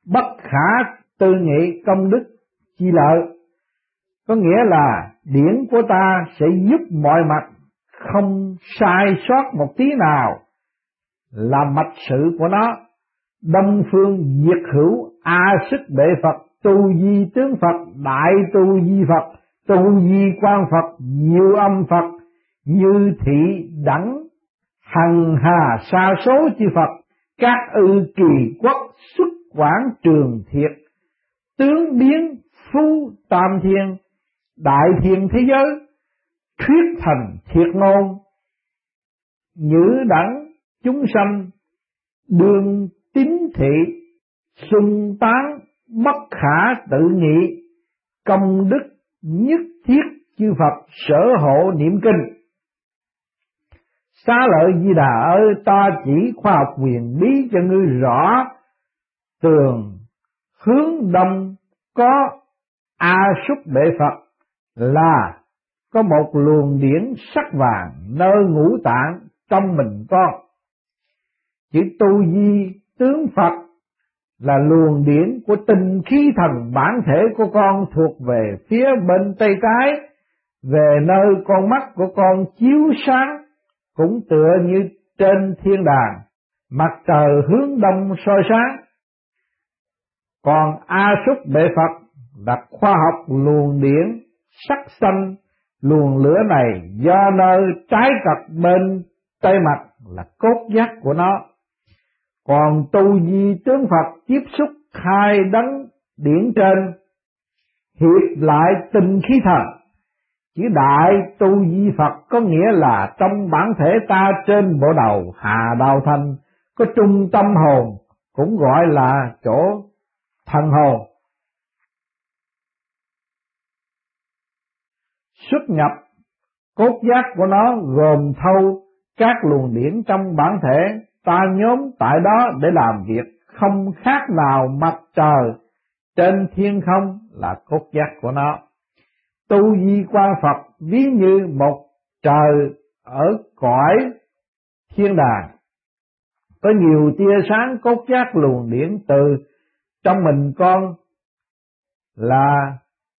bất khả tư nghị công đức chi lợi. Có nghĩa là điển của ta sẽ giúp mọi mặt, không sai sót một tí nào, là mạch sự của nó. Đông phương diệt hữu, a sức bệ Phật, tu di tướng Phật, đại tu di Phật, tu di quan Phật, diệu âm Phật, như thị đẳng hằng hà sa số chư Phật, các ư kỳ quốc xuất quảng trường thiệt, tướng biến phú tam thiên, đại thiên thế giới thuyết thành thiệt ngôn, nhữ đẳng chúng sanh đương tín thị, xưng tán bất khả tự nghị, công đức nhất thiết chư Phật sở hộ niệm kinh. Xá lợi Di Đà ơi, ta chỉ khoa học quyền bí cho ngươi rõ. Tường hướng đông có A Súc Bệ Phật, là có một luồng điển sắc vàng nơi ngũ tạng trong mình con. Chữ tu di tướng Phật là luồng điển của tinh khí thần bản thể của con thuộc về phía bên tay trái, về nơi con mắt của con chiếu sáng, cũng tựa như trên thiên đàng mặt trời hướng đông soi sáng. Còn A Súc Bệ Phật là khoa học luồng điển sắc xanh, luồng lửa này do nơi trái cật bên tay mặt là cốt giác của nó. Còn tu di tướng Phật tiếp xúc hai đấng điển trên, hiệp lại tinh khí thần. Chữ đại tu di Phật có nghĩa là trong bản thể ta trên bộ đầu Hà Đào Thành có trung tâm hồn, cũng gọi là chỗ thần hồn. Xuất nhập cốt giác của nó gồm thâu các luồng điển trong bản thể ta nhóm tại đó để làm việc, không khác nào mặt trời trên thiên không là cốt giác của nó. Tu di quan Phật ví như một trời ở cõi thiên đàng, có nhiều tia sáng cốt giác luồng điển từ trong mình con là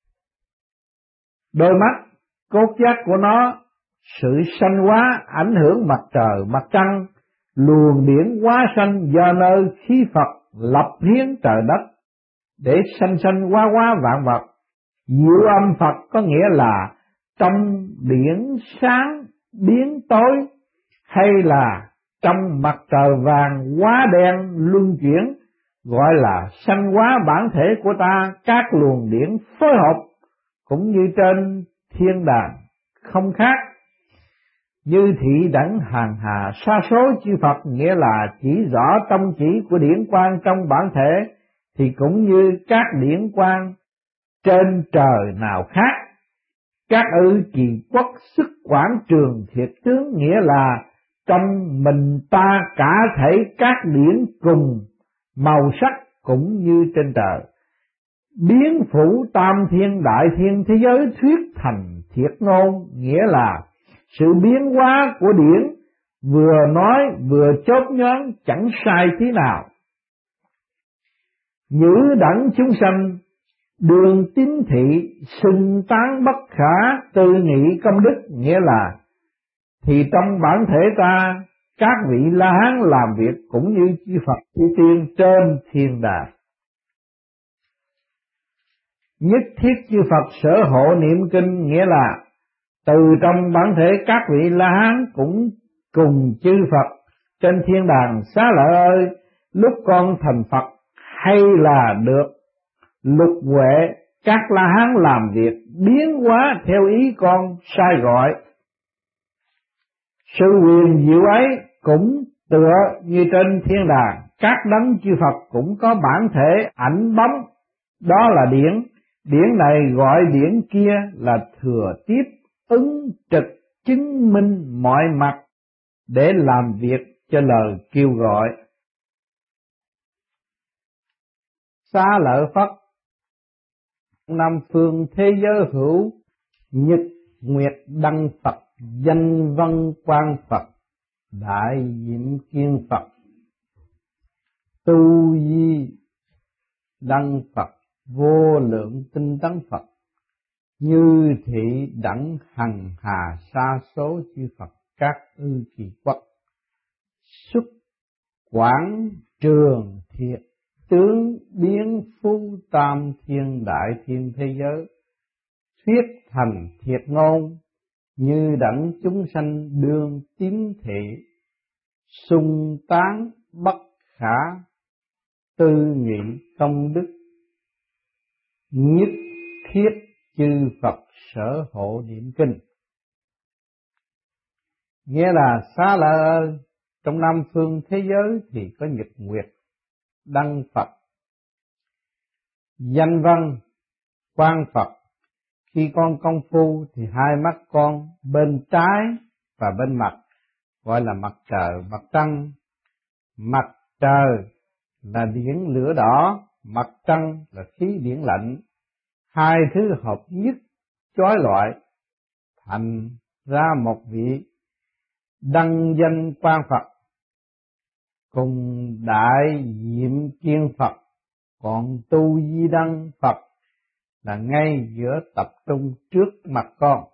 đôi mắt. Cốt giác của nó sự sanh hóa ảnh hưởng mặt trời mặt trăng, luồng điển hóa sanh do nơi khí Phật lập hiến trời đất để sanh hóa vạn vật. Diệu âm Phật có nghĩa là trong điển sáng biến tối, hay là trong mặt trời vàng hóa đen luân chuyển, gọi là sanh hóa bản thể của ta. Các luồng điển phối hợp cũng như trên thiên đàng không khác. Như thị đẳng hàng hà sa số chư Phật nghĩa là chỉ rõ tâm chỉ của điển quang trong bản thể, thì cũng như các điển quang trên trời nào khác. Các ư kỳ quốc sức quảng trường thiệt tướng nghĩa là trong mình ta cả thể các điển cùng màu sắc cũng như trên trời. Biến phủ tam thiên đại thiên thế giới thuyết thành thiệt ngôn nghĩa là sự biến hóa của điển, vừa nói vừa chốt nhoáng chẳng sai tí nào. Nhữ đẳng chúng sanh đường tín thị, xưng tán bất khả tư nghị công đức nghĩa là thì trong bản thể ta các vị La Hán làm việc cũng như chư Phật chư tiên trên thiên đàng. Nhất thiết chư Phật sở hộ niệm kinh nghĩa là từ trong bản thể các vị La Hán cũng cùng chư Phật trên thiên đàng. Xá lợi ơi, lúc con thành Phật hay là được lục huệ các La Hán làm việc biến hóa theo ý con sai gọi. Sự quyền diệu ấy cũng tựa như trên thiên đàng, các đấng chư Phật cũng có bản thể ảnh bóng, đó là điển. Điển này gọi điển kia là thừa tiếp ứng trực chứng minh mọi mặt để làm việc cho lời kêu gọi. Xá lợi Phất năm phương thế giới hữu, nhật nguyệt đăng Phật, danh văn quang Phật, đại diệm kiên Phật, tu di đăng Phật vô lượng tinh tấn Phật, như thị đẳng hằng hà sa số chư Phật các ư kỳ quốc, xuất quảng trường thiệt tướng biến phu tam thiên đại thiên thế giới, thuyết thành thiệt ngôn như đẳng chúng sanh đương tín thị, sung tán bất khả tư nghị công đức, nhất thiết chư Phật sở hộ niệm kinh. Nghĩa là xá lợi trong năm phương thế giới thì có nhật nguyệt đăng Phật, danh văn quan Phật. Khi con công phu thì hai mắt con bên trái và bên mặt gọi là mặt trời mặt trăng. Mặt trời là điển lửa đỏ, mặt trăng là khí điển lạnh, hai thứ hợp nhất chói lọi thành ra một vị đăng danh quan Phật cùng đại diệm kiên Phật. Còn tu di đăng Phật là ngay giữa tập trung trước mặt con.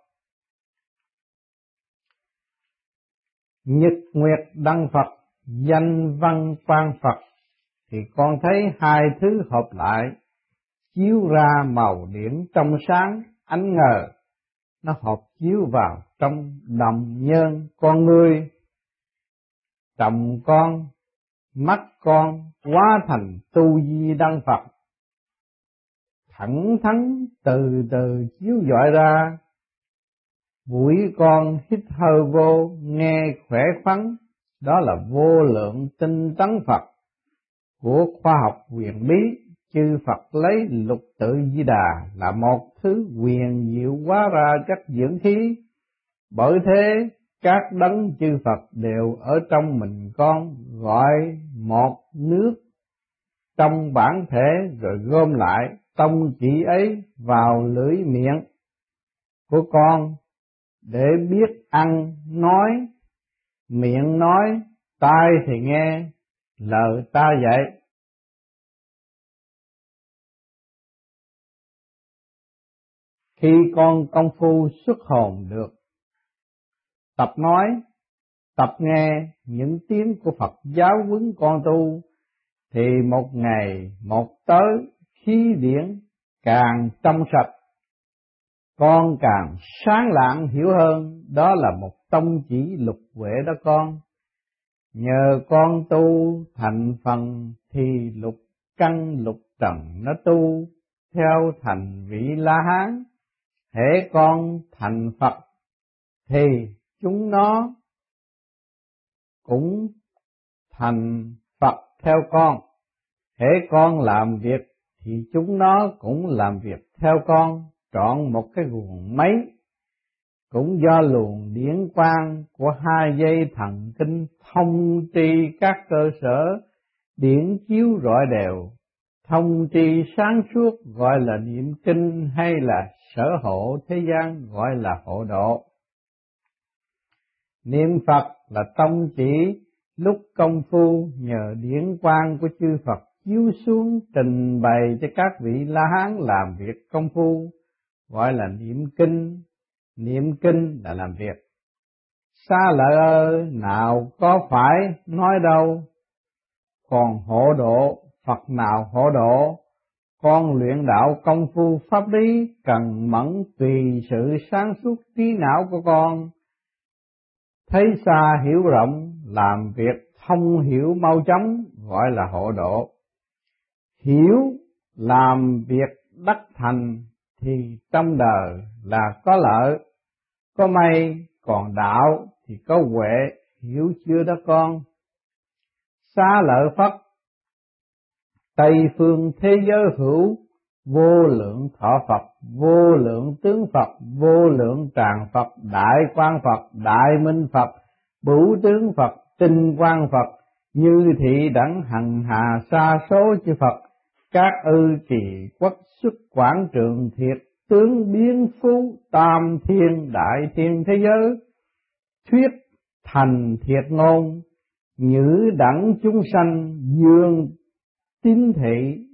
Nhật nguyệt đăng Phật, danh văn quan Phật thì con thấy hai thứ hợp lại chiếu ra màu điểm trong sáng ánh ngời, nó hợp chiếu vào trong đồng nhân con người. Trọng con, mắt con hóa thành tu di đăng Phật, thẳng thắn từ từ chiếu dọi ra. Mũi con hít hơi vô nghe khỏe khoắn, đó là vô lượng tinh tấn Phật của khoa học huyền bí. Chư Phật lấy lục tự Di Đà là một thứ huyền diệu hóa ra chất dưỡng khí. Bởi thế các đấng chư Phật đều ở trong mình con, gọi một nước trong bản thể rồi gom lại tông chỉ ấy vào lưỡi miệng của con để biết ăn nói. Miệng nói, tai thì nghe lời ta dạy. Khi con công phu xuất hồn được, tập nói, tập nghe những tiếng của Phật giáo huấn con tu, thì một ngày một tới khí điển càng trong sạch, con càng sáng lạng hiểu hơn. Đó là một tông chỉ lục huệ đó con. Nhờ con tu thành phần thì lục căn lục trần nó tu theo thành vị La Hán. Hễ con thành Phật thì chúng nó cũng thành Phật theo con. Hễ con làm việc thì chúng nó cũng làm việc theo con. Trọn một cái guồng máy, cũng do luồng điển quang của hai dây thần kinh thông tri các cơ sở điển chiếu rọi đều. Thông tri sáng suốt gọi là niệm kinh, hay là sở hộ thế gian gọi là hộ độ. Niệm Phật là tông chỉ lúc công phu, nhờ điển quang của chư Phật chiếu xuống trình bày cho các vị La Hán làm việc công phu, gọi là niệm kinh. Niệm kinh là làm việc. Xá lợi ơi, nào có phải nói đâu, còn hộ độ Phật nào hộ độ. Con luyện đạo công phu pháp lý cần mẫn tùy sự sáng suốt trí não của con, thấy xa hiểu rộng, làm việc thông hiểu mau chóng gọi là hộ độ. Hiểu làm việc đắc thành thì trong đời là có lợi, có may. Còn đạo thì có huệ, hiểu chưa đó con? Xá lợi Phất, Tây phương thế giới hữu vô lượng thọ Phật, vô lượng tướng Phật, vô lượng tràng Phật, đại quang Phật, đại minh Phật, bửu tướng Phật, tinh quang Phật, như thị đẳng hằng hà sa số chư Phật, các ư trì quốc xuất quảng trường thiệt tướng biến phú tam thiên đại thiên thế giới, thuyết thành thiệt ngôn nhữ đẳng chúng sanh dương tín thị,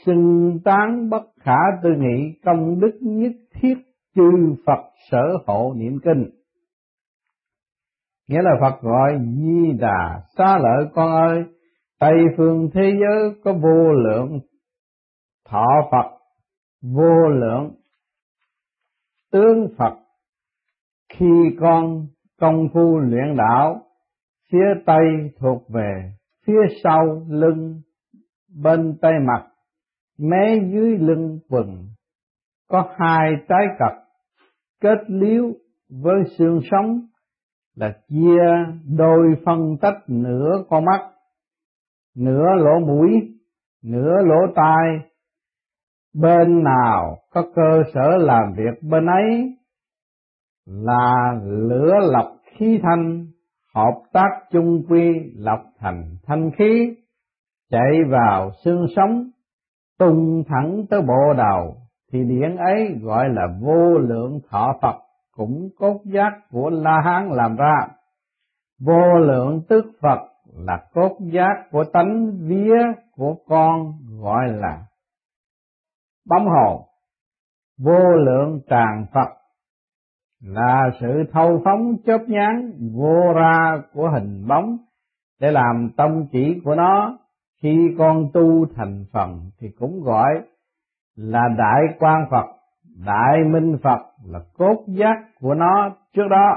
xưng tán bất khả tư nghị, công đức nhất thiết chư Phật sở hộ niệm kinh. Nghĩa là Phật gọi Di Đà xá lợi con ơi, Tây phương thế giới có vô lượng thọ Phật, vô lượng tướng Phật. Khi con công phu luyện đạo, phía Tây thuộc về phía sau lưng, bên tay mặt, mé dưới lưng quần có hai trái cật kết liếu với xương sống, là chia đôi phân tách nửa con mắt, nửa lỗ mũi, nửa lỗ tai. Bên nào có cơ sở làm việc bên ấy, là lửa lập khí thanh, hợp tác chung quy lập thành thanh khí, chạy vào xương sống, tung thẳng tới bộ đầu, thì điển ấy gọi là vô lượng thọ Phật, cũng cốt giác của La Hán làm ra. Vô lượng tức Phật là cốt giác của tánh vía của con, gọi là bóng hồn. Vô lượng tràng Phật là sự thâu phóng chớp nhoáng vô ra của hình bóng, để làm tông chỉ của nó. Khi con tu thành phần thì cũng gọi là đại quang Phật, đại minh Phật là cốt giác của nó trước đó.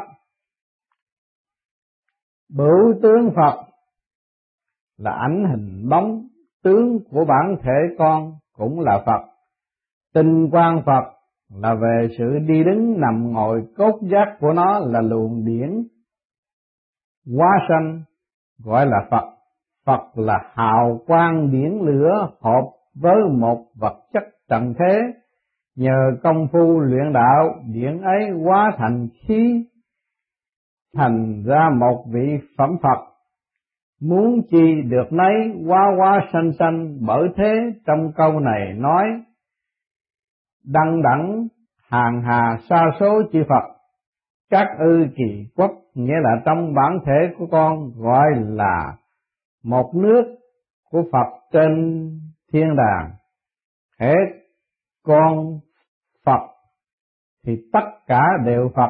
Bửu tướng Phật là ảnh hình bóng tướng của bản thể con, cũng là Phật. Tinh quang Phật là về sự đi đứng nằm ngồi, cốt giác của nó là luồng điển hóa sanh, gọi là Phật. Phật là hào quang điển lửa hợp với một vật chất trần thế, nhờ công phu luyện đạo, điển ấy hóa thành khí, thành ra một vị phẩm Phật. Muốn chi được nấy, hóa sanh sanh. Bởi thế trong câu này nói đăng đẳng hàng hà sa số chư Phật, các ư kỳ quốc, nghĩa là trong bản thể của con gọi là một nước của Phật trên thiên đàng. Hễ con Phật thì tất cả đều Phật.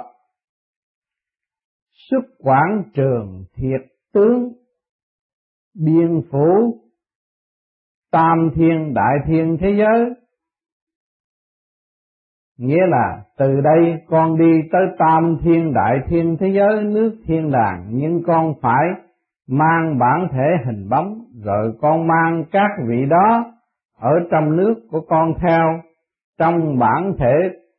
Xuất quảng trường thiệt tướng, biên phủ tam thiên đại thiên thế giới. Nghĩa là từ đây con đi tới tam thiên đại thiên thế giới, nước thiên đàng, nhưng con phải mang bản thể hình bóng, rồi con mang các vị đó ở trong nước của con theo. Trong bản thể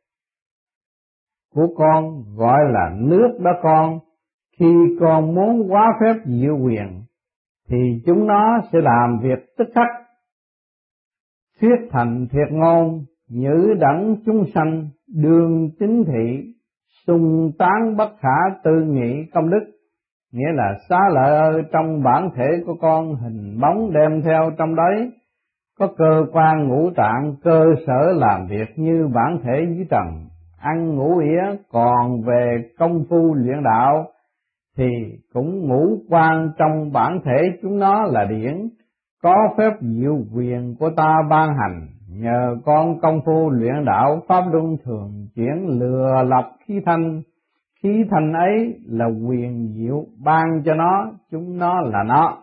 của con gọi là nước đó con. Khi con muốn hóa phép diệu quyền thì chúng nó sẽ làm việc tức khắc, thuyết thành thiệt ngôn, nhữ đẳng chúng sanh, đương chính thị, xung tán bất khả tư nghị công đức. Nghĩa là xá lợi ơi, trong bản thể của con hình bóng đem theo trong đấy có cơ quan ngũ tạng, cơ sở làm việc như bản thể dưới trần, ăn ngủ ỉa. Còn về công phu luyện đạo thì cũng ngũ quan trong bản thể chúng nó là điển, có phép diệu quyền của ta ban hành. Nhờ con công phu luyện đạo, pháp luân thường chuyển lừa lập khí thanh. Khí thanh ấy là quyền diệu ban cho nó, chúng nó là nó.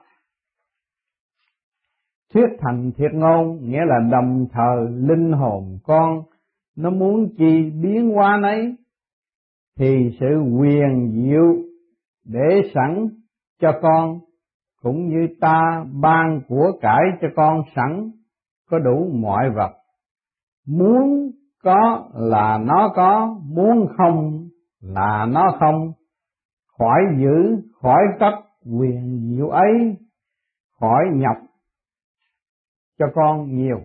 Thuyết thành thiệt ngôn, nghĩa là đồng thời linh hồn con nó muốn chi biến hóa nấy, thì sự quyền diệu để sẵn cho con, cũng như ta ban của cải cho con sẵn có đủ mọi vật. Muốn có là nó có, muốn không là nó không. Khỏi giữ, khỏi cất quyền diệu ấy, khỏi nhập cho con nhiều.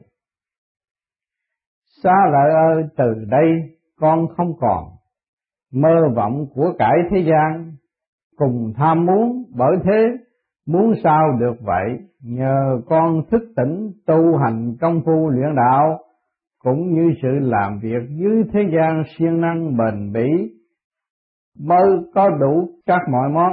Xá lợi ơi, từ đây con không còn mơ vọng của cải thế gian cùng tham muốn. Bởi thế muốn sao được vậy? Nhờ con thức tỉnh tu hành công phu luyện đạo, cũng như sự làm việc dưới thế gian siêng năng bền bỉ, mới có đủ các mọi món.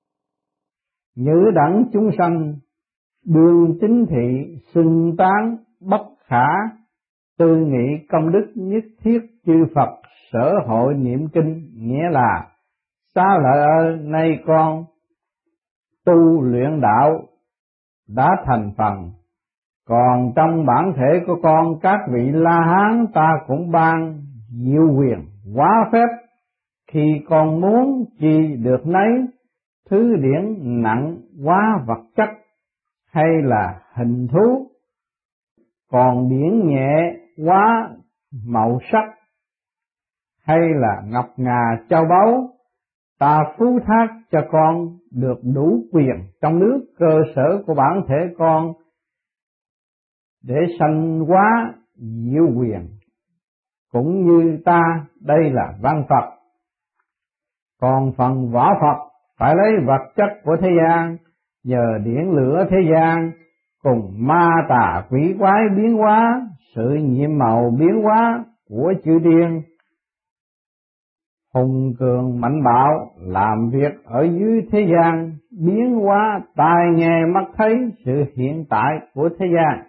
Nhữ đẳng chúng sanh, đương chính thị, xưng tán bất khả tư nghị công đức nhất thiết chư Phật sở hội niệm kinh, nghĩa là Xá Lợi ơi, nay con tu luyện đạo đã thành phần, còn trong bản thể của con các vị La Hán ta cũng ban diệu quyền hóa phép, khi con muốn chi được nấy, thứ điển nặng hóa vật chất hay là hình thú, còn điển nhẹ hóa màu sắc hay là ngọc ngà châu báu. Ta phú thác cho con được đủ quyền trong nước cơ sở của bản thể con để sanh hóa diệu quyền, cũng như ta đây là văn Phật. Còn phần võ Phật phải lấy vật chất của thế gian, nhờ điển lửa thế gian cùng ma tà quỷ quái biến hóa, sự nhiệm màu biến hóa của chư thiên hùng cường mạnh bạo làm việc ở dưới thế gian, biến hóa tai nghe mắt thấy sự hiện tại của thế gian.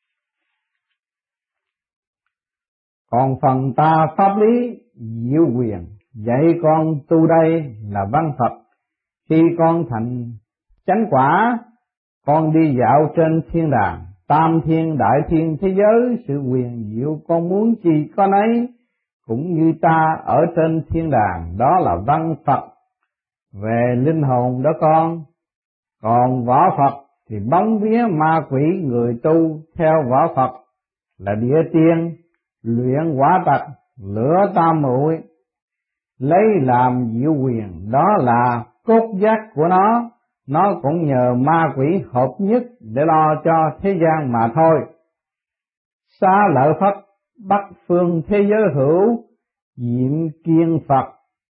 Còn phần ta pháp lý diệu quyền dạy con tu đây là văn Phật. Khi con thành chánh quả, con đi dạo trên thiên đàng, tam thiên đại thiên thế giới, sự quyền diệu con muốn chi có nấy, cũng như ta ở trên thiên đàng, đó là văn Phật về linh hồn đó con. Còn võ Phật thì bóng vía ma quỷ người tu theo võ Phật là địa tiên, luyện quả tật, lửa tam muội, lấy làm diệu quyền, đó là cốt giác của nó cũng nhờ ma quỷ hợp nhất để lo cho thế gian mà thôi. Xá Lợi Phất Bắc phương thế giới hữu, diệm kiên Phật,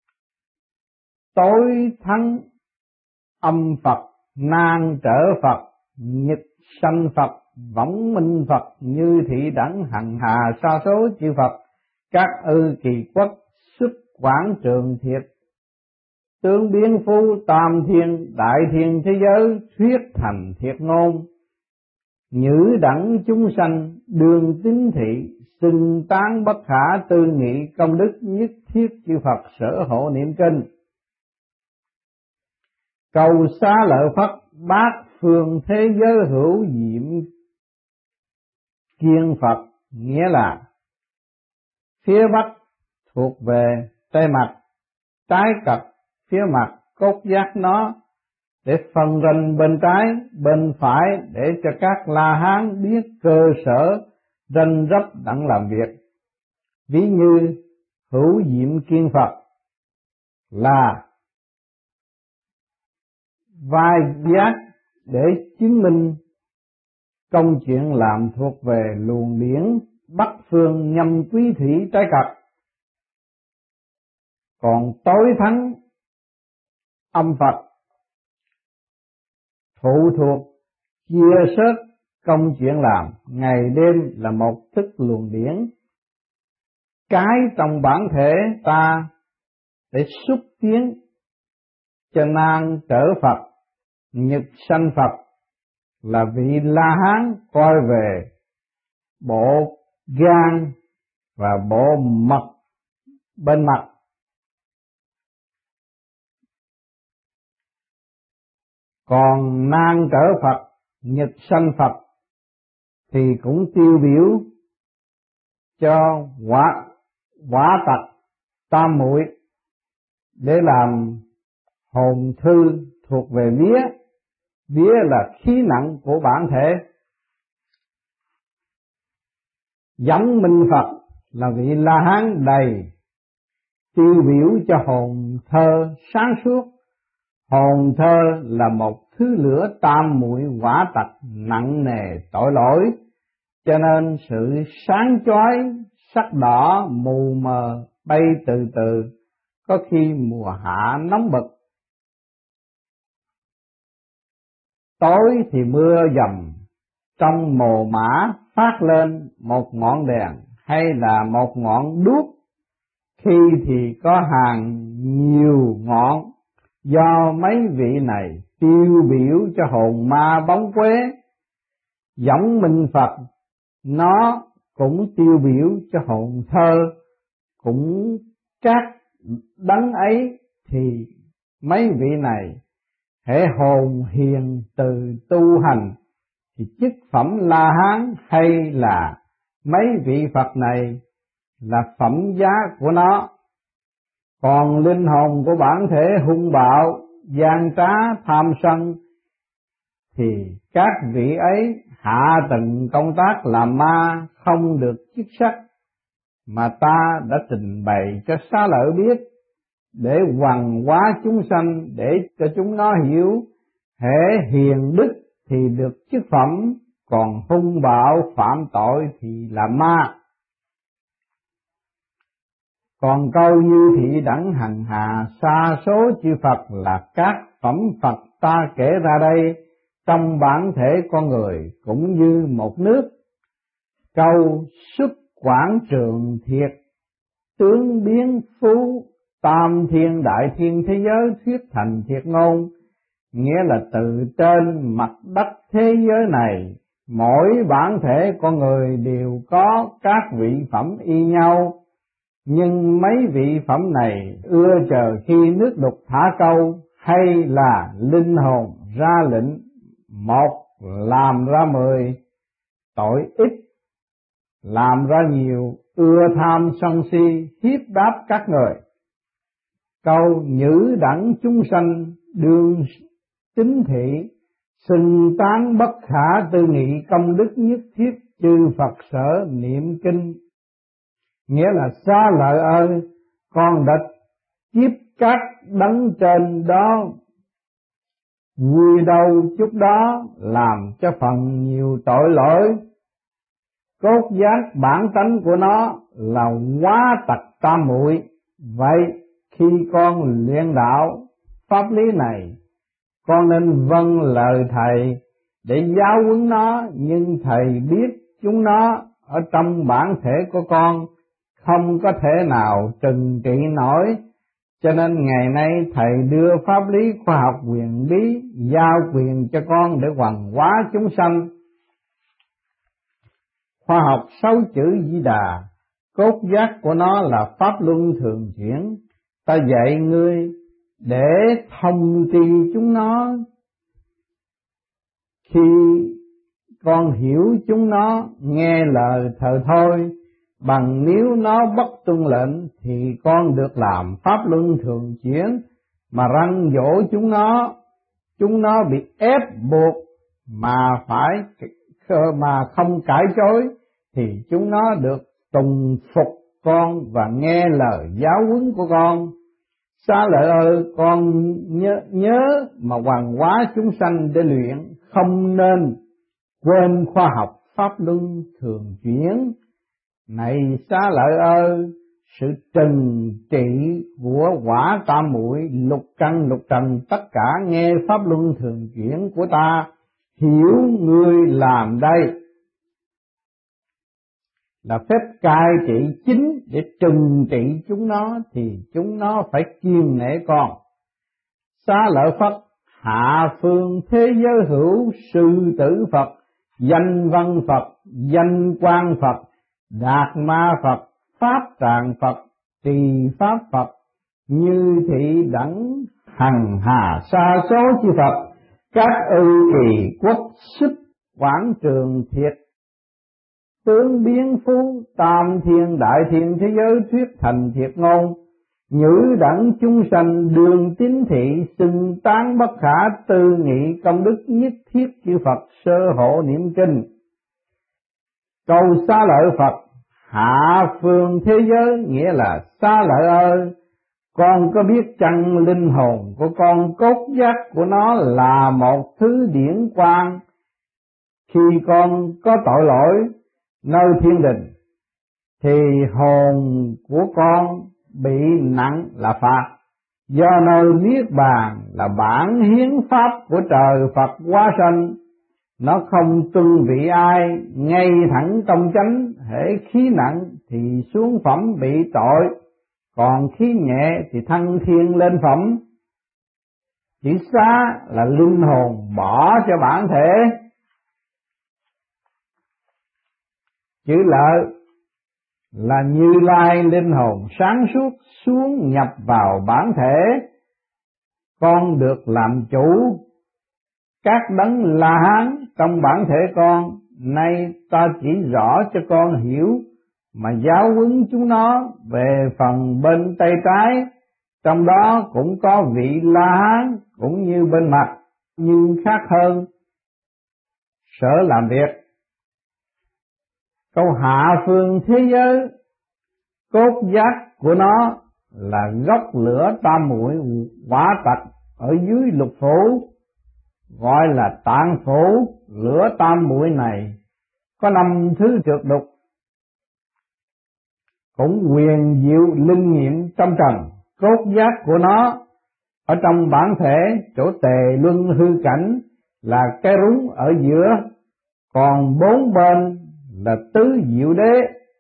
tối thắng âm Phật, nan trở Phật, nhật sanh Phật, võng minh Phật, như thị đẳng hằng hà sa số chư Phật, các ư kỳ quốc xuất quảng trường thiệt, tướng biến phu tam thiên đại thiên thế giới, thuyết thành thiệt ngôn, nhữ đẳng chúng sanh đường tín thị, xưng tán bất khả tư nghị công đức nhất thiết chư Phật sở hộ niệm kinh. Cầu Xá Lợi Phất bát phương thế giới hữu, diệm kiên Phật, nghĩa là phía bắc thuộc về tây mặt, trái cặp phía mặt cốt giác nó, để phân ranh bên trái bên phải, để cho các La Hán biết cơ sở ranh rấp đặng làm việc. Ví như hữu diệm kiên Phật là vai giác để chứng minh công chuyện làm thuộc về luồng điển bắc phương nhâm quý thủy trái cật. Còn tối thắng âm Phật phụ thuộc chia sớt công chuyện làm, ngày đêm là một thức luồng điển, cái trong bản thể ta để xúc tiến cho nan trở Phật, nhật sanh Phật là vị La Hán coi về bộ gan và bộ mật bên mặt. Còn nan trở Phật, nhật sanh Phật thì cũng tiêu biểu cho quả tật tam muội, để làm hồn thư thuộc về vía. Vía là khí nặng của bản thể. Giống minh Phật là vị La Hán đầy, tiêu biểu cho hồn thơ sáng suốt. Hồn thơ là một thứ lửa tam muội quả tật nặng nề tội lỗi, cho nên sự sáng chói sắc đỏ mù mờ bay từ từ, có khi mùa hạ nóng bực, tối thì mưa dầm, trong mồ mã phát lên một ngọn đèn hay là một ngọn đuốc, khi thì có hàng nhiều ngọn, do mấy vị này tiêu biểu cho hồn ma bóng quế. Giống minh Phật nó cũng tiêu biểu cho hồn thơ, cũng các đấng ấy thì mấy vị này hễ hồn hiền từ tu hành thì chức phẩm La Hán hay là mấy vị Phật này là phẩm giá của nó. Còn linh hồn của bản thể hung bạo, gian trá, tham sân thì các vị ấy hạ tầng công tác làm ma, không được chức sắc mà ta đã trình bày cho Xá Lợi biết, để hoằng hóa chúng sanh, để cho chúng nó hiểu hễ hiền đức thì được chức phẩm, còn hung bạo phạm tội thì là ma. Còn câu như thị đẳng hằng hà sa số chư Phật là các phẩm Phật ta kể ra đây, trong bản thể con người cũng như một nước. Câu xuất quảng trường thiệt tướng biến phú, tam thiên đại thiên thế giới thuyết thành thiệt ngôn, nghĩa là từ trên mặt đất thế giới này, mỗi bản thể con người đều có các vị phẩm y nhau, nhưng mấy vị phẩm này ưa chờ khi nước đục thả câu, hay là linh hồn ra lệnh, một làm ra 10, tội ít làm ra nhiều, ưa tham sân si hiếp đáp các người. Câu nhữ đẳng chúng sanh đương chính thị, xưng tán bất khả tư nghị, công đức nhất thiết chư Phật sở niệm kinh, nghĩa là Xá Lợi ơi, con đã chiếp các đấng trên đó vui đâu chút đó, làm cho phần nhiều tội lỗi. Cốt giác bản tánh của nó là quá tật tam muội. Vậy khi con luyện đạo pháp lý này, con nên vâng lời thầy để giáo huấn nó, nhưng thầy biết chúng nó ở trong bản thể của con không có thể nào trừng trị nổi, cho nên ngày nay thầy đưa pháp lý khoa học quyền bí giao quyền cho con để hoằng hóa chúng sanh. Khoa học 6 chữ Di Đà, cốt giác của nó là pháp luân thường chuyển. Ta dạy ngươi để thông tri chúng nó, khi con hiểu chúng nó nghe lời thờ thôi, bằng nếu nó bất tuân lệnh thì con được làm pháp luân thường chuyển mà răn dỗ chúng nó bị ép buộc mà không cãi chối, thì chúng nó được tùng phục con và nghe lời giáo huấn của con. Xá Lợi ơi, con nhớ mà hoằng hóa chúng sanh để luyện, không nên quên khoa học pháp luân thường chuyển. Này Xá Lợi ơi, sự trừng trị của quả tam muội lục căn lục trần tất cả nghe pháp luân thường chuyển của ta, hiểu ngươi làm đây là phép cai trị chính để trừng trị chúng nó, thì chúng nó phải kiêng nể con. Xá Lợi Phật, hạ phương thế giới hữu sư tử Phật, danh văn Phật, danh quang Phật, đạt ma Phật, pháp tràng Phật, trì pháp Phật, như thị đẳng hằng hà sa số chư Phật, các ư kỳ quốc sức quảng trường thiệt tướng biến phú, tam thiên đại thiên thế giới thuyết thành thiệt ngôn, nhữ đẳng chúng sanh đường tín thị, xưng tán bất khả tư nghị, công đức nhất thiết chư Phật sơ hộ niệm kinh. Câu Xá Lợi Phật hạ phương thế giới nghĩa là Xá Lợi ơi, con có biết chăng linh hồn của con, cốt giác của nó là một thứ điển quang. Khi con có tội lỗi nơi thiên đình thì hồn của con bị nặng là phạt, do nơi niết bàn là bản hiến pháp của trời Phật hóa sanh, nó không tuân vị ai, ngay thẳng công chánh, hễ khí nặng thì xuống phẩm bị tội, còn khí nhẹ thì thăng thiên lên phẩm. Chỉ xá là linh hồn bỏ cho bản thể. Chữ lợi là Như Lai linh hồn sáng suốt xuống nhập vào bản thể, con được làm chủ các đấng La Hán trong bản thể con. Nay ta chỉ rõ cho con hiểu mà giáo huấn chúng nó về phần bên tay trái, trong đó cũng có vị La Hán cũng như bên mặt, nhưng khác hơn sở làm việc. Câu hạ phương thế giới, cốt giác của nó là gốc lửa tam muội hỏa tặc ở dưới lục phủ, gọi là tạng phủ. Lửa tam muội này có 5 thứ trượt đục, cũng huyền diệu linh nghiệm trong trần. Cốt giác của nó ở trong bản thể chỗ tề luân hư cảnh là cái rúng ở giữa, còn 4 bên là tứ diệu đế.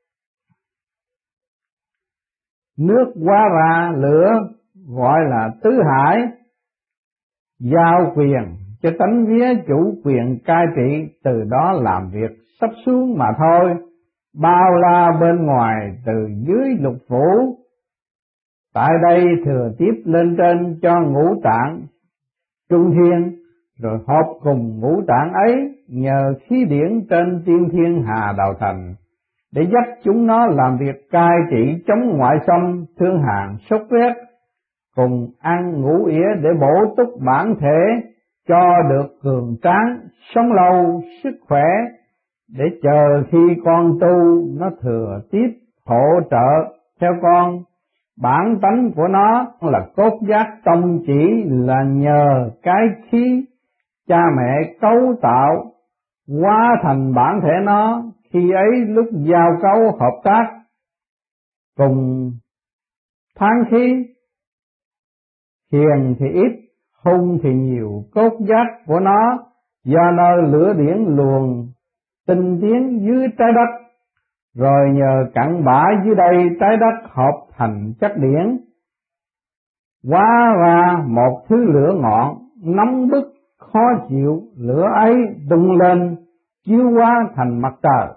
Nước hóa ra lửa gọi là tứ hải, giao quyền cho tánh vía chủ quyền cai trị, từ đó làm việc sắp xuống mà thôi. Bao la bên ngoài từ dưới lục phủ, tại đây thừa tiếp lên trên cho ngũ tạng trung thiên, rồi hợp cùng ngũ tạng ấy nhờ khí điển trên tiên thiên hà đạo thành, để dắt chúng nó làm việc cai trị chống ngoại xâm, thương hàn sốt rét, cùng ăn ngủ ỉa để bổ túc bản thể cho được cường tráng, sống lâu, sức khỏe, để chờ khi con tu nó thừa tiếp hỗ trợ theo con. Bản tánh của nó là cốt giác tông chỉ là nhờ cái khí cha mẹ cấu tạo hóa thành bản thể nó, khi ấy lúc giao cấu hợp tác cùng tháng khí, hiền thì ít, hung thì nhiều. Cốt giác của nó do nơi lửa điển luồng tinh tiến dưới trái đất, rồi nhờ cặn bã dưới đây trái đất hợp thành chất điển, hóa ra một thứ lửa ngọn nóng bức khó chịu. Lửa ấy tung lên chiếu hóa thành mặt trời.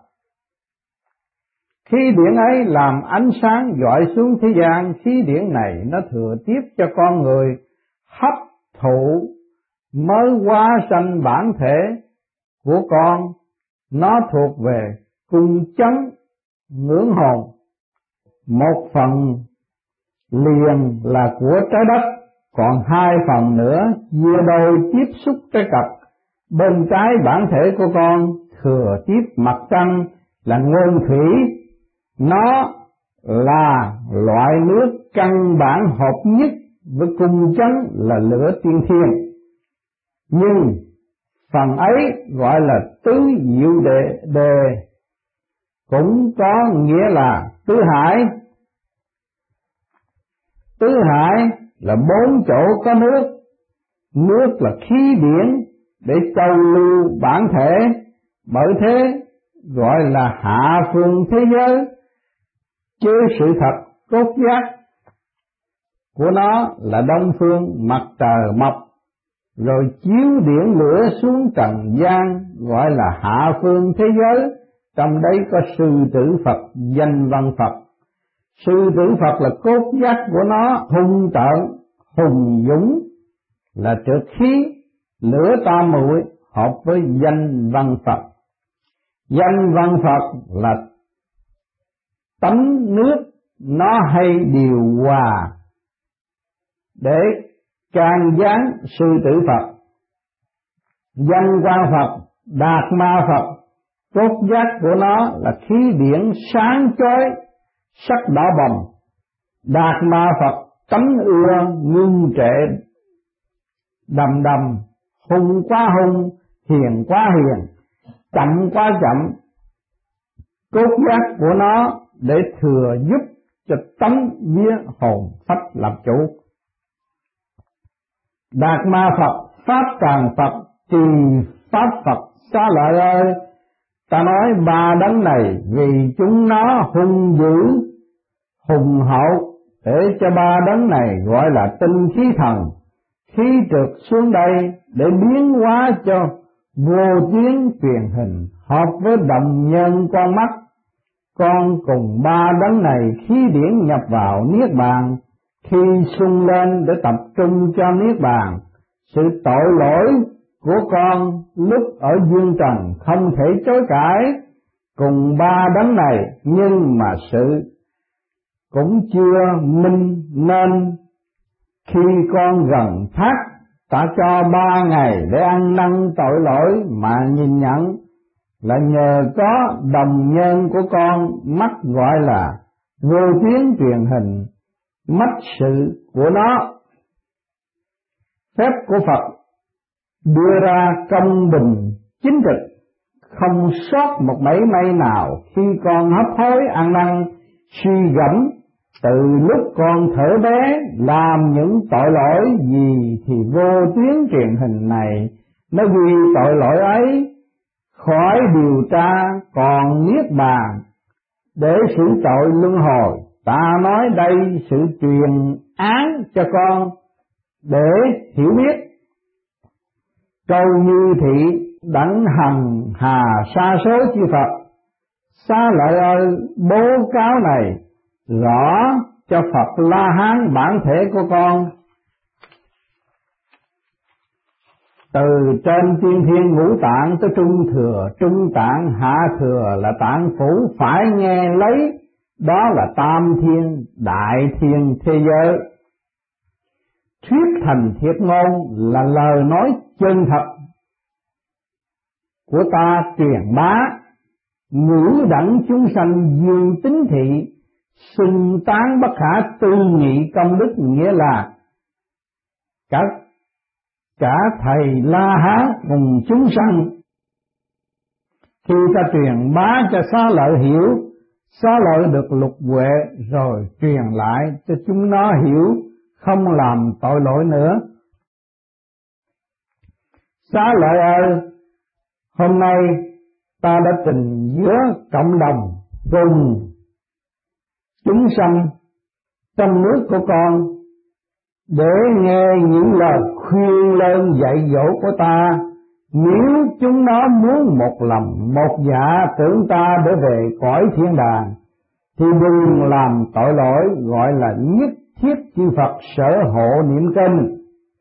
Khí điển ấy làm ánh sáng dọi xuống thế gian. Khí điển này nó thừa tiếp cho con người hấp thụ mới hóa sanh bản thể của con. Nó thuộc về cung chấn ngưỡng hồn. Một phần liền là của trái đất, còn 2 phần nữa chia đôi tiếp xúc trái cặp. Bên trái bản thể của con thừa tiếp mặt trăng là nguyên thủy, nó là loại nước căn bản hợp nhất với cung chấn là lửa tiên thiên. Nhưng phần ấy gọi là tứ diệu đề, cũng có nghĩa là tứ hải. Tứ hải là 4 chỗ có nước. Nước là khí điển để châu lưu bản thể, bởi thế gọi là hạ phương thế giới. Chứ sự thật cốt giác của nó là đông phương mặt trời mọc, rồi chiếu điển lửa xuống trần gian, gọi là hạ phương thế giới. Trong đấy có sư tử Phật, danh văn Phật. Sư tử Phật là cốt giác của nó hung tợn, hùng dũng là trượt khí, lửa tam muội hợp với danh văn Phật. Danh văn Phật là tánh nước, nó hay điều hòa để can gián sư tử Phật. Danh quan Phật, Đạt Ma Phật, cốt giác của nó là khí điển sáng chói, sắc đỏ bồng. Đạt Ma Phật tánh ưa ngưng trệ, đầm đầm, hung quá hung, hiền quá hiền, chậm quá chậm. Cốt giác của nó để thừa giúp cho tánh vía hồn phách làm chủ. Đạt Ma Phật, Pháp Tràng Phật, Trì Pháp Phật. Xá Lợi ơi, ta nói 3 đấng này vì chúng nó hung dữ, hùng hậu, để cho 3 đấng này gọi là tinh khí thần. Khí trượt xuống đây để biến hóa cho vô tuyến truyền hình, hợp với đồng nhân con mắt, con cùng ba đấng này khí điển nhập vào niết bàn, khi sung lên để tập trung cho niết bàn. Sự tội lỗi của con lúc ở dương trần không thể chối cãi cùng ba đấng này, nhưng mà sự cũng chưa minh, nên khi con gần thác ta cho 3 ngày để ăn năn tội lỗi mà nhìn nhận, là nhờ có đồng nhân của con mắt gọi là vô tuyến truyền hình, mắt sự của nó. Phép của Phật đưa ra công bình chính trực, không sót một mảy may nào khi con hấp hối ăn năn suy gẫm. Từ lúc con thở bé làm những tội lỗi gì thì vô tuyến truyền hình này nó ghi tội lỗi ấy, khỏi điều tra còn niết bàn để xử tội luân hồi. Ta nói đây sự truyền án cho con để hiểu biết. Câu như thị đặng hằng hà sa số chư Phật, Xá Lợi ơi, bố cáo này rõ cho Phật La Hán bản thể của con. Từ trên tiên thiên ngũ tạng tới trung thừa, trung tạng hạ thừa là tạng phủ, phải nghe lấy, đó là tam thiên đại thiên thế giới. Thuyết thành thiệt ngôn là lời nói chân thật của ta truyền bá, ngữ đẳng chúng sanh dương tính thị, xưng tán bất khả tư nghị công đức, nghĩa là cả thầy La Hán cùng chúng sanh. Khi ta truyền bá cho Xá Lợi hiểu, Xá Lợi được lục huệ rồi truyền lại cho chúng nó hiểu, không làm tội lỗi nữa. Xá Lợi ơi, hôm nay ta đã trình giữa cộng đồng cùng chúng sanh trong nước của con để nghe những lời khuyên lơn dạy dỗ của ta. Nếu chúng nó muốn một lòng một dạ tưởng ta để về cõi thiên đàng thì đừng làm tội lỗi, gọi là nhất thiết chư Phật sở hộ niệm kinh.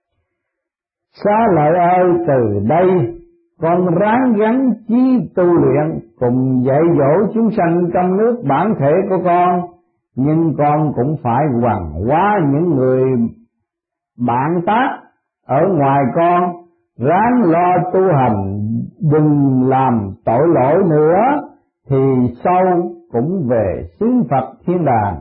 Xá Lợi ơi, từ đây con ráng gắng chí tu luyện cùng dạy dỗ chúng sanh trong nước bản thể của con, nhưng con cũng phải hoàn hóa những người bạn tác ở ngoài con, ráng lo tu hành, đừng làm tội lỗi nữa thì sau cũng về xứ Phật thiên đàng.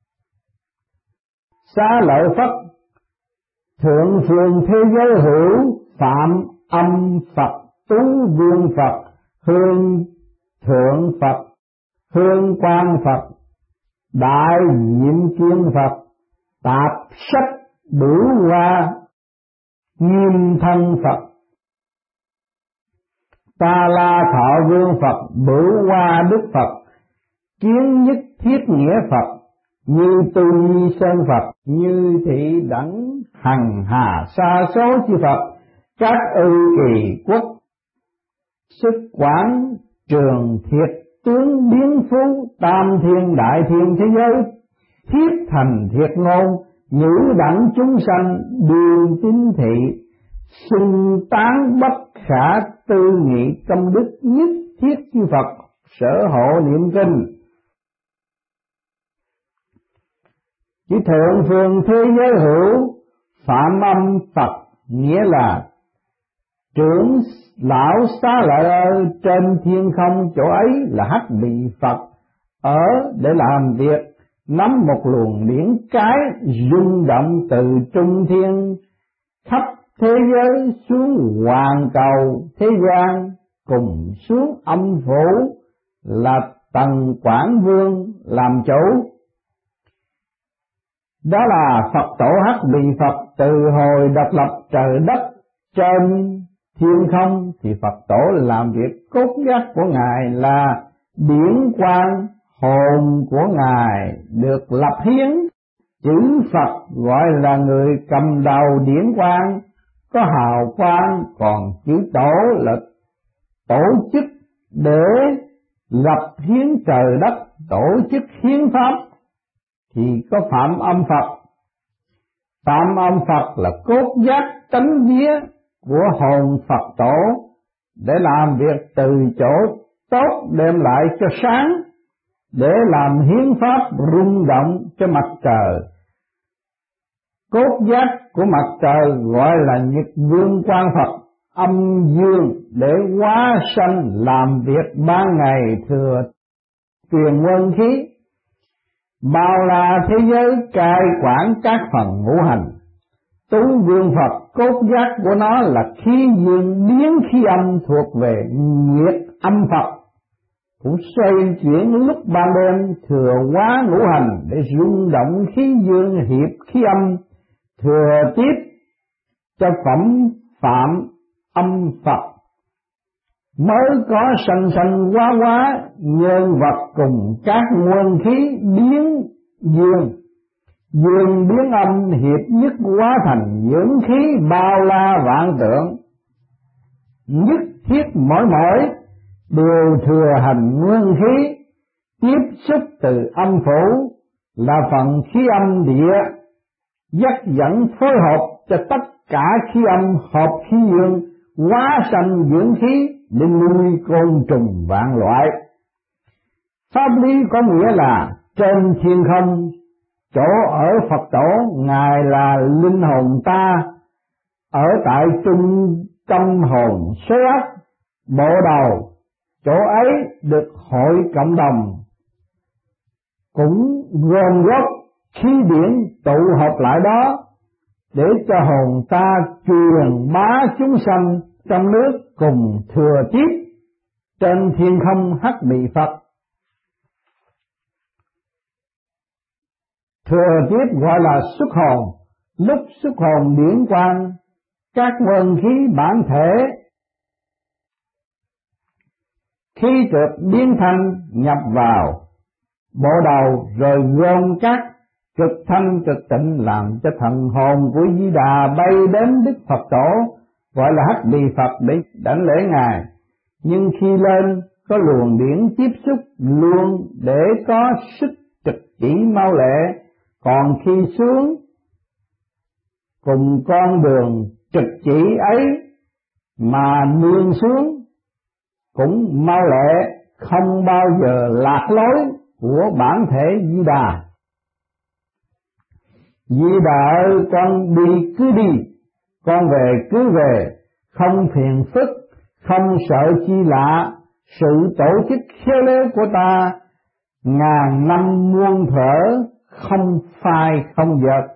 Xá Lợi Phất, thượng phương thế giới hữu, phạm âm Phật, tú vương Phật, hương thượng Phật, hương quang Phật, đại nhiệm kiên Phật, tạp sách bửu hoa, nghiêm thân Phật, ta la thọ vương Phật, bửu hoa đức Phật, kiến nhất thiết nghĩa Phật, như tu nhi sơn Phật, như thị đẳng hằng hà sa số chư Phật, các ư kỳ quốc, sức quản trường thiệt tướng biến phú, tam thiên đại thiên thế giới, thiết thành thiệt ngôn, nhữ đẳng chúng sanh đường tín thị, xưng tán bất khả tư nghị công đức, nhất thiết chư Phật sở hộ niệm kinh. Chỉ thượng phương thế giới hữu, phạm âm Phật, nghĩa là trưởng lão Xá Lợi ơi, trên thiên không chỗ ấy là hắc bị Phật ở để làm việc, nắm một luồng điển cái rung động từ trung thiên khắp thế giới xuống hoàn cầu thế gian, cùng xuống âm phủ là Tần Quảng Vương làm chủ. Đó là Phật tổ hắc bị Phật. Từ hồi độc lập trời đất trên thiên không thì Phật tổ làm việc cốt giác của Ngài là điển quang, hồn của Ngài được lập hiến. Chữ Phật gọi là người cầm đầu điển quang, có hào quang, còn chữ tổ là tổ chức để lập hiến trời đất, tổ chức hiến pháp thì có Phạm Âm Phật. Phạm Âm Phật là cốt giác tánh vía của hồn Phật tổ để làm việc từ chỗ tốt đem lại cho sáng, để làm hiến pháp rung động cho mặt trời. Cốt giác của mặt trời gọi là Nhật Vương Quan Phật, âm dương để hóa sanh làm việc ban ngày thừa truyền nguyên khí, bao la thế giới cai quản các phần ngũ hành. Tú Vương Phật cốt giác của nó là khí dương biến khí âm thuộc về nhiệt âm Phật, cũng xoay chuyển lúc ban đêm thừa hóa ngũ hành để rung động khí dương hiệp khí âm, thừa tiếp cho phẩm Phạm Âm Phật. Mới có sanh sanh hóa nhân vật cùng các nguyên khí biến dương, dương biến âm hiệp nhất hóa thành dưỡng khí bao la vạn tượng. Nhất thiết mỗi đều thừa hành nguyên khí, tiếp xúc từ âm phủ là phần khí âm địa, dắt dẫn phối hợp cho tất cả khí âm hợp khí dương, hóa sanh dưỡng khí để nuôi côn trùng vạn loại. Pháp lý có nghĩa là trên thiên không, chỗ ở Phật tổ, Ngài là linh hồn ta, ở tại trung tâm hồn số óc bộ đầu, chỗ ấy được hội cộng đồng, cũng gom góp khí điển tụ hợp lại đó để cho hồn ta truyền bá chúng sanh trong nước cùng thừa tiếp trên thiên không hắc bị Phật. Thừa tiếp gọi là xuất hồn, lúc xuất hồn điển quang các nguyên khí bản thể khí trượt biến thanh nhập vào bộ đầu, rồi gom các cực thanh cực tịnh làm cho thần hồn của Di Đà bay đến Đức Phật Tổ, gọi là hắc bì Phật để đảnh lễ Ngài. Nhưng khi lên có luồng điển tiếp xúc luôn để có sức trực chỉ mau lẹ, còn khi xuống cùng con đường trực chỉ ấy mà nương xuống cũng mau lẹ, không bao giờ lạc lối của bản thể Di Đà. Di Đà ơi, con đi cứ đi, con về cứ về, không phiền phức, không sợ chi lạ. Sự tổ chức khéo léo của ta ngàn năm muôn thuở, không phai không dệt.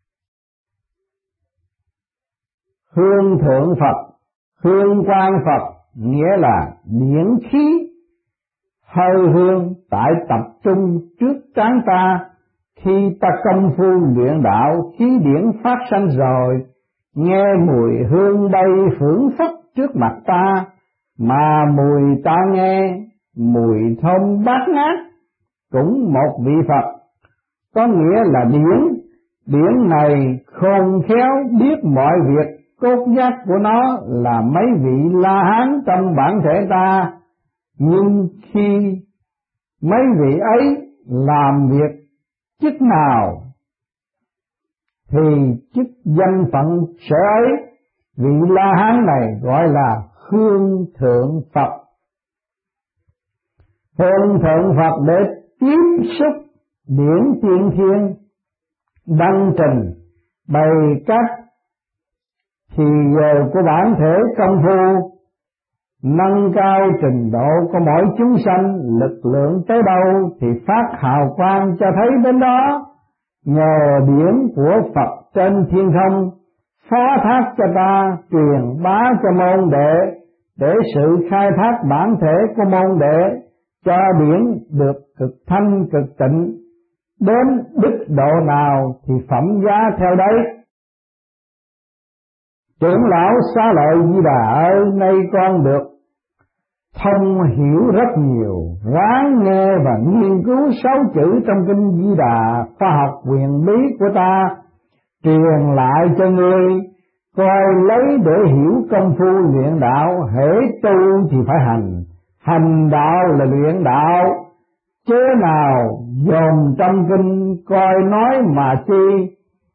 Hương thượng Phật, hương quang Phật nghĩa là điển khí, hơi hương tại tập trung trước trán ta. Khi ta công phu luyện đạo, khí điển phát sanh rồi, nghe mùi hương bay phưởng phất trước mặt ta, mà mùi ta nghe mùi thơm bát ngát, cũng một vị Phật, có nghĩa là điển. Điển này khôn khéo biết mọi việc, cốt giác của nó là mấy vị La Hán trong bản thể ta, nhưng khi mấy vị ấy làm việc chức nào thì chức danh phận sở ấy. Vị La Hán này gọi là hương thượng Phật. Hương thượng Phật để tiếp xúc điển tiên thiên, đăng trình bày các thì giờ của bản thể công phu, nâng cao trình độ của mỗi chúng sanh. Lực lượng tới đâu thì phát hào quang cho thấy đến đó. Nhờ điển của Phật trên thiên không phó thác cho ta, truyền bá cho môn đệ, để sự khai thác bản thể của môn đệ cho điển được cực thanh cực tịnh. Đến đức độ nào thì phẩm giá theo đấy. Trưởng lão Xá Lợi Di Đà ơi, nay con được thông hiểu rất nhiều, ráng nghe và nghiên cứu 6 chữ trong kinh Di Đà, khoa học quyền bí của ta, truyền lại cho ngươi, coi lấy để hiểu công phu luyện đạo. Hễ tu thì phải hành, Hành đạo là luyện đạo, chớ nào dồn trong kinh coi nói mà chi.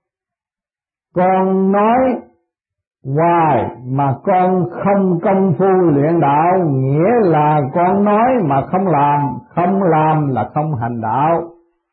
Con nói hoài mà con không công phu luyện đạo, nghĩa là con nói mà không làm, không làm là không hành đạo.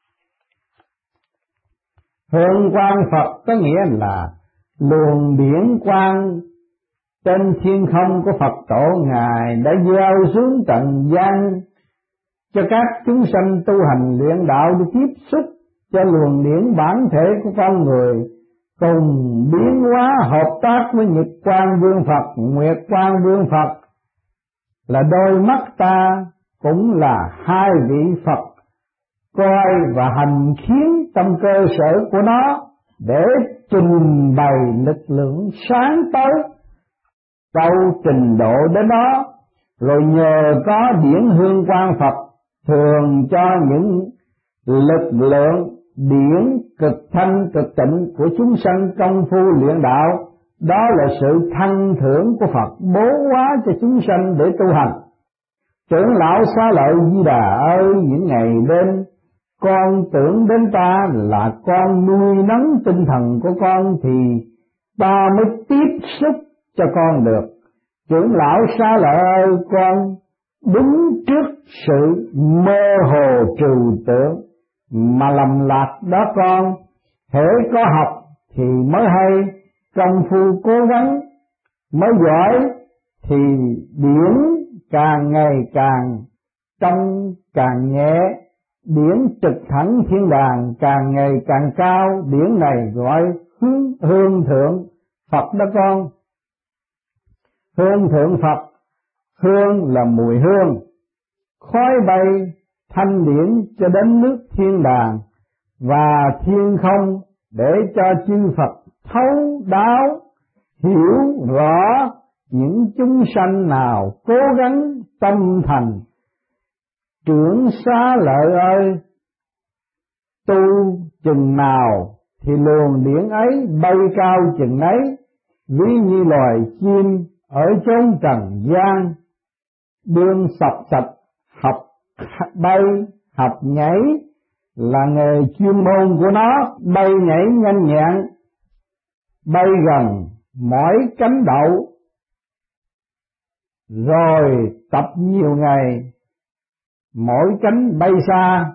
Hương quang Phật có nghĩa là luồng điển quang trên thiên không của Phật tổ, Ngài đã gieo xuống trần gian cho các chúng sanh tu hành luyện đạo để tiếp xúc cho luồng điển bản thể của con người cùng biến hóa hợp tác với Nhật Quang Vương Phật, Nguyệt Quang Vương Phật là đôi mắt ta, cũng là hai vị Phật coi và hành khiến trong cơ sở của nó để trình bày lực lượng sáng tới đâu trình độ đến đó, rồi nhờ có điển hương quang Phật thường cho những lực lượng điển cực thanh cực tịnh của chúng sanh công phu luyện đạo. Đó là sự thăng thưởng của Phật bố hóa cho chúng sanh để tu hành. Trưởng lão Xá Lợi Di Đà ơi, những ngày đêm con tưởng đến ta là con nuôi nấng tinh thần của con thì ta mới tiếp xúc cho con được. Trưởng lão Xá Lợi ơi, con đứng trước sự mơ hồ trừu tượng mà lầm lạc đó con. Hễ có học thì mới hay, công phu cố gắng mới giỏi, thì điển càng ngày càng trong càng nhẹ, điển trực thẳng thiên đàng càng ngày càng cao. Điển này gọi hương thượng Phật đó con. Hương thượng Phật, hương là mùi hương, khói bay thanh điển cho đến nước thiên đàng và thiên không, để cho chư Phật thấu đáo hiểu rõ những chúng sanh nào cố gắng tâm thành. Trưởng Xá Lợi ơi, tu chừng nào thì luồng điển ấy bay cao chừng ấy, ví như loài chim ở chốn trần gian đương sập sạch học bay học nhảy là nghề chuyên môn của nó. Bay nhảy nhanh nhẹn, bay gần mỏi cánh đậu, rồi tập nhiều ngày mỗi cánh bay xa.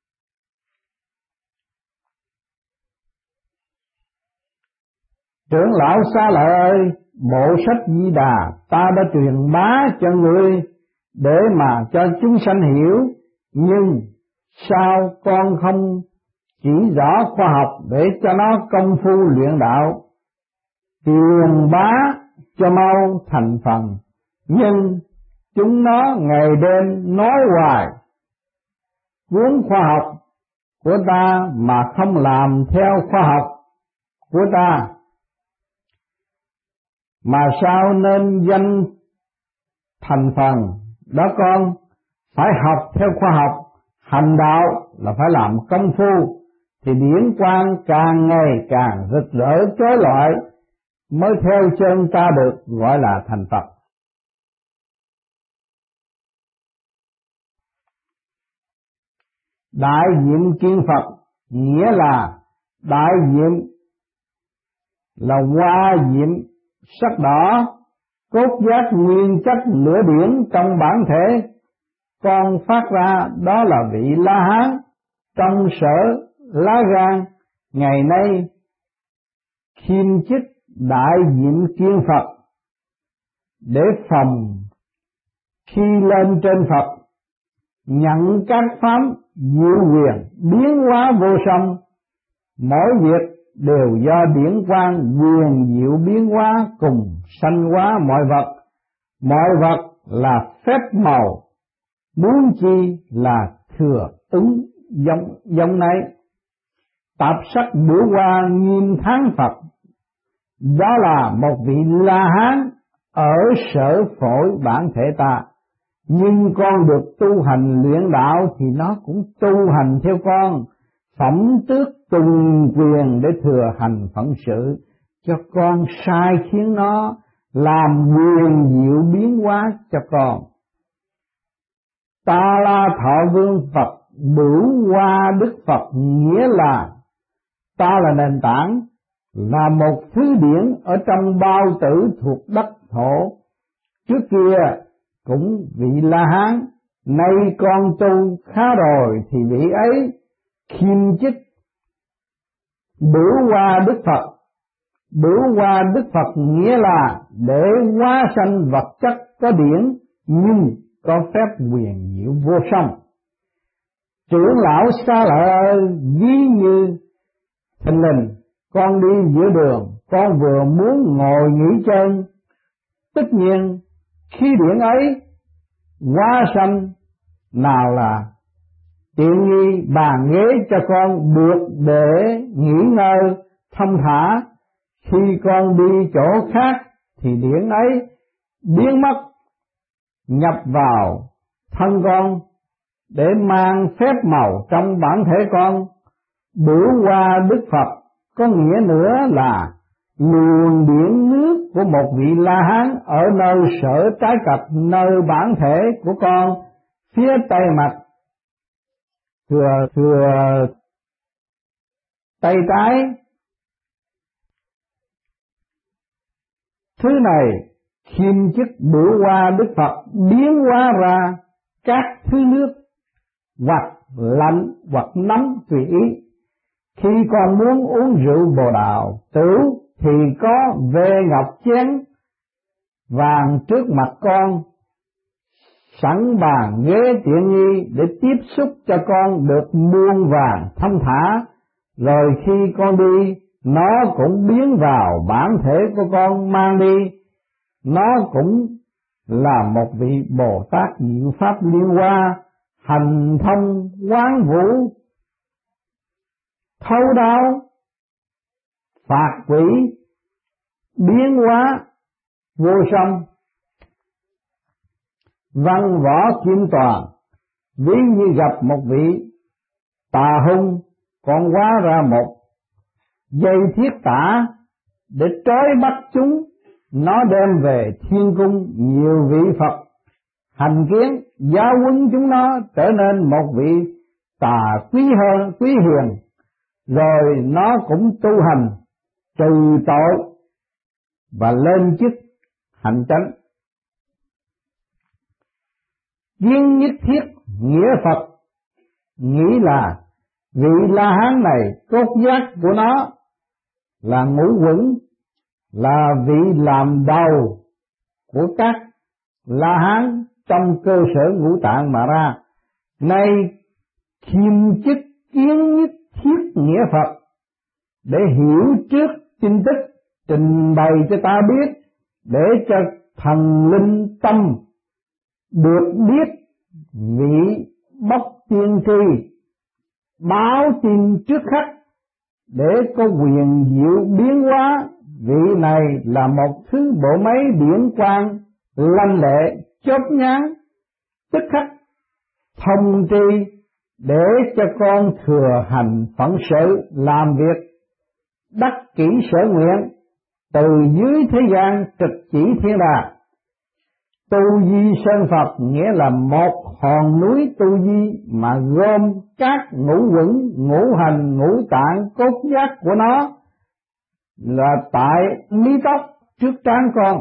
Trưởng lão Xá Lợi ơi, bộ sách Di Đà ta đã truyền bá cho ngươi để mà cho chúng sanh hiểu, nhưng sao con không chỉ rõ khoa học để cho nó công phu luyện đạo, truyền bá cho mau thành phần? Nhưng chúng nó ngày đêm nói hoài cuốn khoa học của ta mà không làm theo khoa học của ta, mà sao nên danh thành phần đó con? Phải học theo khoa học, hành đạo là phải làm công phu, thì điển quang càng ngày càng rực rỡ chói lọi, mới theo chân ta được, gọi là thành Phật. Đại diện kiến Phật nghĩa là đại diện là hoa diệm sắc đỏ, cốt giác nguyên chất lửa điển trong bản thể con phát ra, đó là vị La Hán trong sở lá gan. Ngày nay khiêm chức đại diện kiến Phật để phòng khi lên trên Phật, nhận các pháp diệu quyền biến hóa vô song. Mỗi việc đều do điển quang quyền diệu biến hóa cùng sanh hóa mọi vật. Mọi vật là phép màu, muốn chi là thừa ứng giống nấy. Tạp sắc bữa qua nghiêm thắng Phật, đó là một vị La Hán ở sở phổi bản thể ta. Nhưng con được tu hành luyện đạo thì nó cũng tu hành theo con, phẩm tước tùng quyền để thừa hành phận sự, cho con sai khiến nó làm quyền diệu biến hóa cho con. Ta La Thọ Vương Phật Bửu Hoa Đức Phật, nghĩa là ta là nền tảng, là một thứ điển ở trong bao tử thuộc đất thổ. Trước kia cũng vị La Hán, nay con tu khá rồi thì vị ấy khiêm chức Bửu Hoa Đức Phật. Bửu Hoa Đức Phật nghĩa là để hóa sanh vật chất có điển nhưng có phép quyền diệu vô song. Trưởng lão Xá Lợi ví như thình lình, con đi giữa đường, con vừa muốn ngồi nghỉ chân, tất nhiên khi điển ấy hóa sanh, nào là tiện nghi bàn ghế cho con được để nghỉ ngơi thông thả. Khi con đi chỗ khác thì điển ấy biến mất, nhập vào thân con để mang phép màu trong bản thể con. Bửu Hoa Đức Phật có nghĩa nữa là luồng điển nước của một vị La Hán ở nơi sở trái cập, nơi bản thể của con phía tây mặt thừa tay trái. Thứ này khiêm chức Bửu Hoa Đức Phật biến hóa ra các thứ nước, hoặc lạnh hoặc nóng tùy ý. Khi con muốn uống rượu Bồ Đào tửu thì có về ngọc chén vàng trước mặt con, sẵn bàn ghế tiện nghi để tiếp xúc cho con được muôn vàng thông thả. Rồi khi con đi, nó cũng biến vào bản thể của con mang đi. Nó cũng là một vị Bồ Tát diệu pháp liên hoa, hành thông quán vũ, thấu đáo phạt quỷ, biến hóa vô song. Văn võ kim toàn, ví như gặp một vị tà hung, còn hóa ra một dây thiết tả để trói bắt chúng. Nó đem về thiên cung nhiều vị Phật hành kiến, giáo huấn chúng nó trở nên một vị tà quý hiền. Rồi nó cũng tu hành trừ tội và lên chức hành chánh. Kiến nhất thiết nghĩa Phật nghĩ là vị La Hán này cốt giác của nó là ngũ quẩn, là vị làm đầu của các La Hán trong cơ sở ngũ tạng mà ra. Nay khiêm chức kiến nhất thiết nghĩa Phật để hiểu trước tin tức, trình bày cho ta biết, để cho thần linh tâm được biết vị bốc tiên tri báo tin trước khách, để có quyền diệu biến hóa. Vị này là một thứ bộ máy điển quang lanh lẹ chớp nhoáng, tức khắc thông tri để cho con thừa hành phận sự làm việc đắc kỷ sở nguyện, từ dưới thế gian trực chỉ thiên đàng. Tu Di Sơn Phật nghĩa là một hòn núi tu di mà gom các ngũ quẩn, ngũ hành, ngũ tạng, cốt giác của nó là tại mí tóc trước trán con.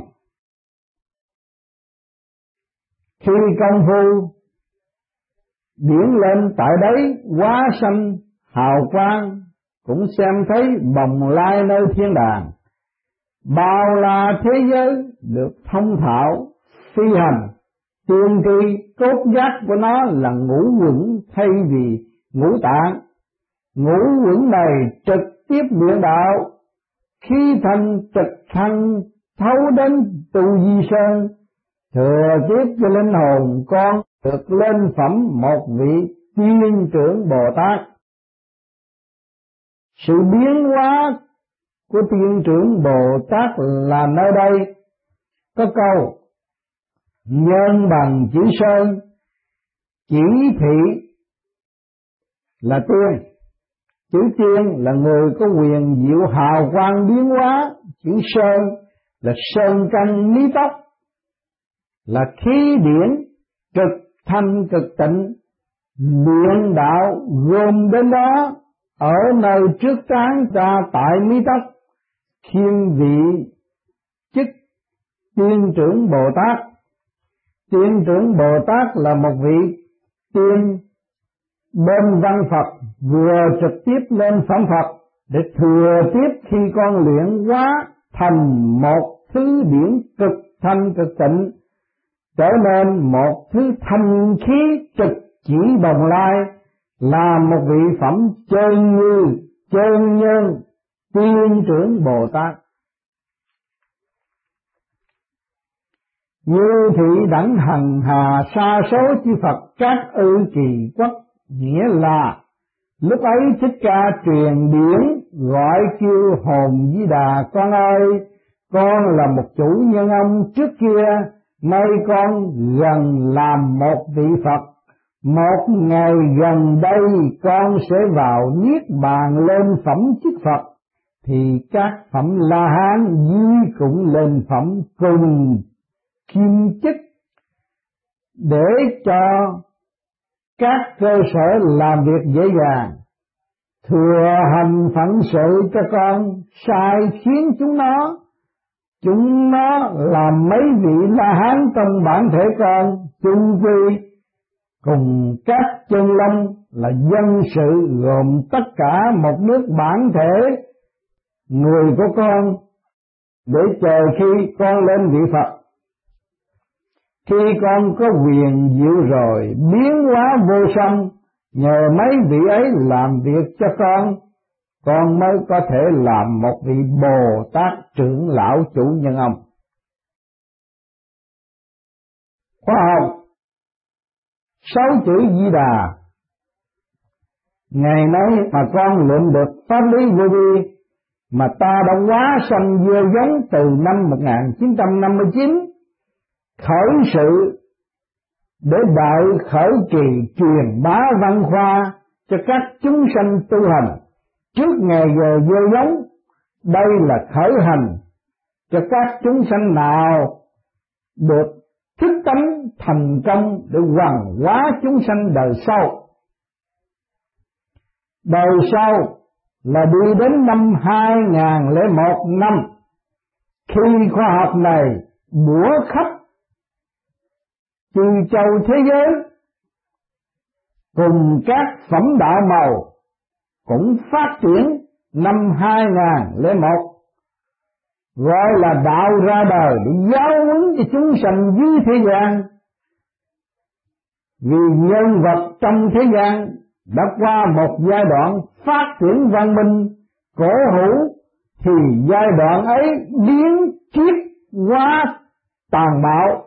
Khi công phu điển lên tại đấy hóa sanh hào quang, cũng xem thấy bồng lai nơi thiên đàng. Bao la thế giới được thông thạo phi hành, tiên tri cốt giác của nó là ngũ quẩn thay vì ngũ tạng. Ngũ quẩn này trực tiếp luyện đạo, khi thành trực thân thấu đến Tu Di Sơn, thừa tiếp cho linh hồn con được lên phẩm một vị tiên trưởng Bồ Tát. Sự biến hóa của tiên trưởng Bồ Tát là nơi đây. Có câu nhân bằng chữ sơn, chỉ thị là tiên. Chữ tiên là người có quyền diệu hào quang biến hóa. Chữ sơn là sơn căn mí tóc, là khí điển trực thanh cực tịnh, luyện đạo gồm đến đó, ở nơi trước trán ta tại mí tóc, khiên vị chức tiên trưởng Bồ Tát. Tiên trưởng Bồ Tát là một vị tiên bên văn Phật, vừa trực tiếp lên phẩm Phật để thừa tiếp khi con luyện hóa thành một thứ điển cực thanh cực tịnh, trở nên một thứ thanh khí trực chỉ Bồng Lai, là một vị phẩm chân như chân nhân tiên trưởng Bồ Tát. Như thị đẳng hằng hà sa số chư Phật các ư kỳ quốc, nghĩa là lúc ấy Thích Ca truyền điển gọi kêu hồn Di Đà: con ơi, con là một chủ nhân ông trước kia, nay con gần làm một vị Phật. Một ngày gần đây con sẽ vào niết bàn lên phẩm chức Phật, thì các phẩm La Hán duy cũng lên phẩm cùng kim chức, để cho các cơ sở làm việc dễ dàng. Thừa hành phận sự cho con, sai khiến chúng nó làm mấy vị La Hán trong bản thể con, chung quy cùng các chân long là dân sự, gồm tất cả một nước bản thể người của con, để chờ khi con lên vị Phật. Khi con có quyền diệu rồi, biến hóa vô song, nhờ mấy vị ấy làm việc cho con mới có thể làm một vị Bồ Tát trưởng lão chủ nhân ông. Khoa học 6 chữ Di Đà. Ngày nay mà con luyện được pháp lý vô vi mà ta đã hóa sanh gieo giống từ năm 1959, khởi sự để đợi khởi kỳ truyền bá văn khoa cho các chúng sanh tu hành trước ngày giờ gieo giống. Đây là khởi hành cho các chúng sanh nào được thức tánh thành công để hoằng hóa chúng sanh đời sau. Đời sau là đi đến năm 2001 năm, khi khoa học này bủa khắp chư châu thế giới, cùng các phẩm đạo màu cũng phát triển năm 2001, gọi là đạo ra đời để giáo huấn cho chúng sanh dưới thế gian. Vì nhân vật trong thế gian đã qua một giai đoạn phát triển văn minh cổ hủ, thì giai đoạn ấy biến kiếp hóa tàn bạo.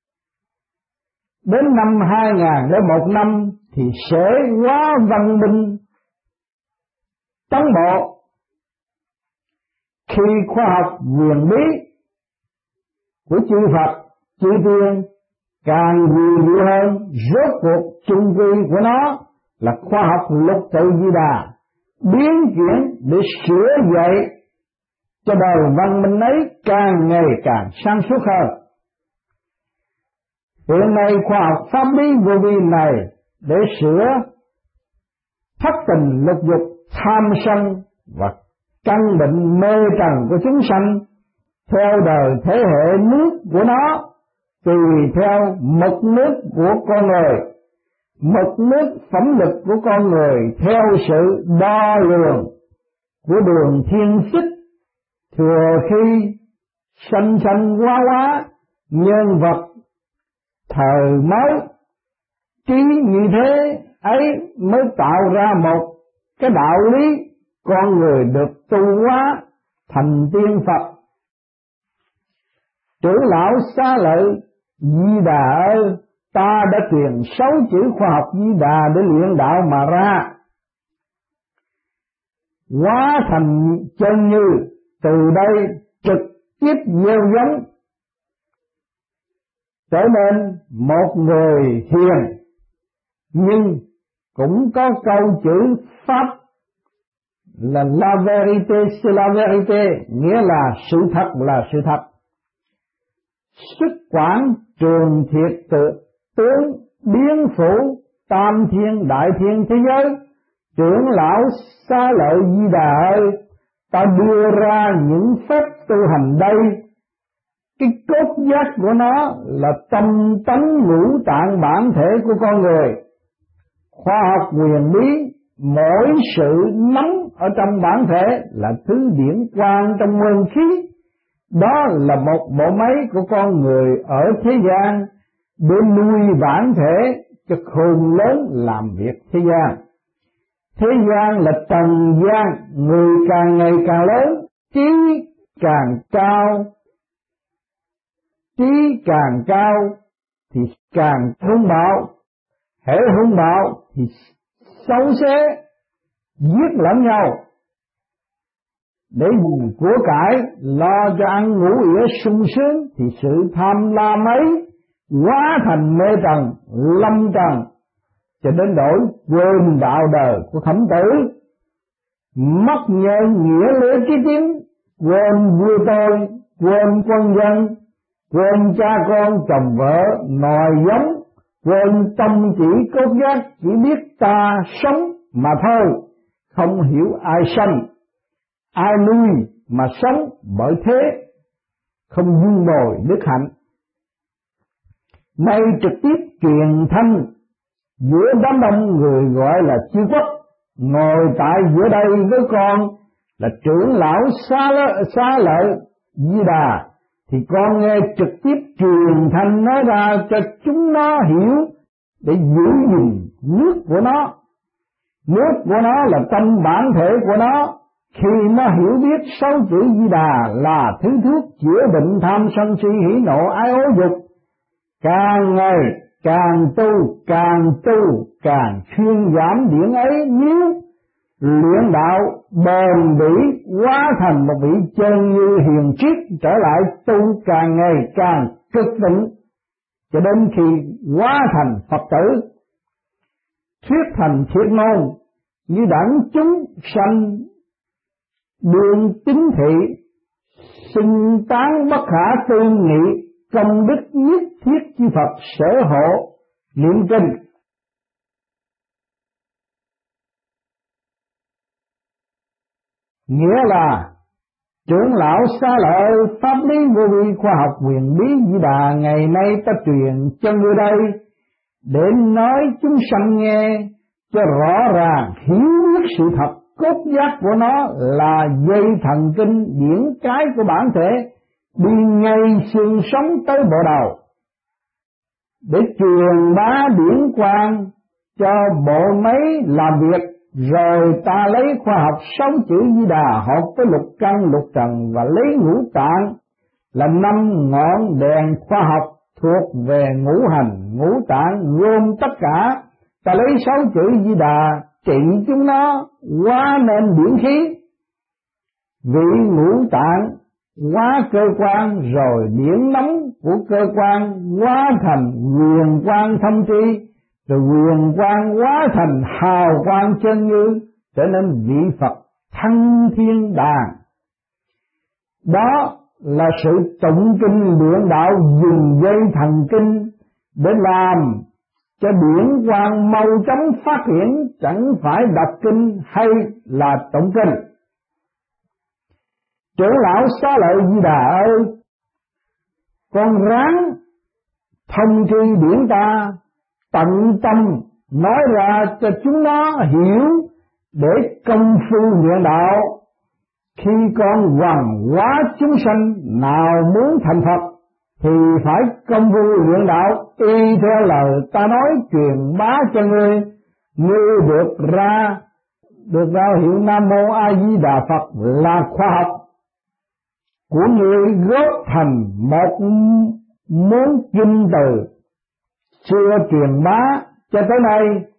Đến năm 2001 năm thì sẽ hóa văn minh tấn bộ. Khi khoa học huyền bí của chư Phật, chư Tiên càng huyền diệu hơn, rốt cuộc chung quy của nó là khoa học lục tự Di Đà, biến chuyển để sửa dậy cho đời văn minh ấy càng ngày càng sáng suốt hơn. Hiện nay khoa học pháp lý vô vi này để sửa thất tình lục dục, tham sân và căn bệnh mê trần của chúng sanh theo đời thế hệ nước của nó, tùy theo mực nước của con người. Mực nước phẩm lực của con người theo sự đo lường của đường thiên xích, thừa khi sanh sanh hóa nhân vật thời mới trí như thế ấy mới tạo ra một cái đạo lý con người được tu hóa thành tiên Phật. Trưởng lão Xá Lợi: Di Đà ơi, ta đã truyền 6 chữ khoa học Di Đà để luyện đạo mà ra, hóa thành chân như, từ đây trực tiếp gieo giống, trở nên một người hiền. Nhưng cũng có câu chữ Pháp là la vérité c'est la vérité, nghĩa là sự thật là sự thật. Xuất quản trường thiệt tự tướng biến phủ tam thiên đại thiên thế giới. Trưởng lão Xá Lợi Di Đà ơi, ta đưa ra những phép tu hành đây. Cái cốt giác của nó là tâm tánh ngũ tạng bản thể của con người. Khoa học huyền bí, mỗi sự nắm ở trong bản thể là thứ điển quang trong nguyên khí. Đó là một bộ máy của con người ở thế gian để nuôi bản thể cho khôn lớn làm việc thế gian. Thế gian là trần gian, người càng ngày càng lớn, trí càng cao. Trí càng cao thì càng hung bạo, hễ hung bạo thì xấu xé, giết lẫn nhau để dùng của cải lo cho ăn ngủ ỉa sung sướng, thì sự tham lam ấy hóa thành mê trần, lâm trần, cho đến đổi quên đạo đời của Khổng Tử, mất nhớ nghĩa lễ chí tín, quên vua tôi, quên quân dân, quên cha con chồng vợ nòi giống, quên tâm chỉ cốt giác, chỉ biết ta sống mà thôi, không hiểu ai sanh ai nuôi mà sống, bởi thế không dung bồi đức hạnh. Nay trực tiếp truyền thanh giữa đám đông người gọi là chư quốc, ngồi tại giữa đây với con là trưởng lão Xá Lợi Di Đà, thì con nghe trực tiếp truyền thanh nói ra cho chúng nó hiểu để giữ gìn nước của nó. Nước của nó là tâm bản thể của nó. Khi nó hiểu biết 6 chữ Di Đà là thứ thuốc chữa bệnh tham sân si hỉ nộ ái ố dục, càng ngày càng tu càng thuyên giảm điển ấy. Nếu luyện đạo bền bỉ hóa thành một vị chân như hiền triết, trở lại tu càng ngày càng cực tịnh, cho đến khi hóa thành Phật tử, thuyết thành thiệt ngôn như đẳng chúng sanh đường tín thị, xưng tán bất khả tư nghị, công đức nhất thiết chư Phật sở hộ niệm kinh. Nghĩa là trưởng lão Xá Lợi pháp lý vô vi khoa học huyền bí Di Đà ngày nay ta truyền cho ngươi đây, để nói chúng sanh nghe cho rõ ràng hiểu biết sự thật. Cốt giác của nó là dây thần kinh điển cái của bản thể, đi ngay xương sống tới bộ đầu, để truyền bá điển quang cho bộ máy làm việc. Rồi ta lấy khoa học 6 chữ Di Đà hợp với lục căn lục trần, và lấy ngũ tạng là 5 ngọn đèn khoa học thuộc về ngũ hành ngũ tạng, gồm tất cả. Ta lấy 6 chữ Di Đà trị chúng nó hóa nên điển khí, vị ngũ tạng hóa cơ quan, rồi điển nóng của cơ quan hóa thành huyền quang thông tri, rồi huyền quang hóa thành hào quang chân như, trở nên vị Phật thăng thiên đàng. Đó là sự tụng kinh luyện đạo, dùng dây thần kinh để làm cho điển quang mau chóng phát triển, chẳng phải đọc kinh hay là tụng kinh. Trưởng lão Xá Lợi Di Đà ơi, con ráng thông tri điển ta, tận tâm nói ra cho chúng nó hiểu, để công phu luyện đạo. Khi con hoằng hóa chúng sanh nào muốn thành Phật, thì phải công phu luyện đạo y theo lời ta nói truyền bá cho ngươi. Ngươi được ra hiệu Nam Mô A Di Đà Phật là khoa học của ngươi, góp thành một món kinh từ xưa truyền bá cho tới nay,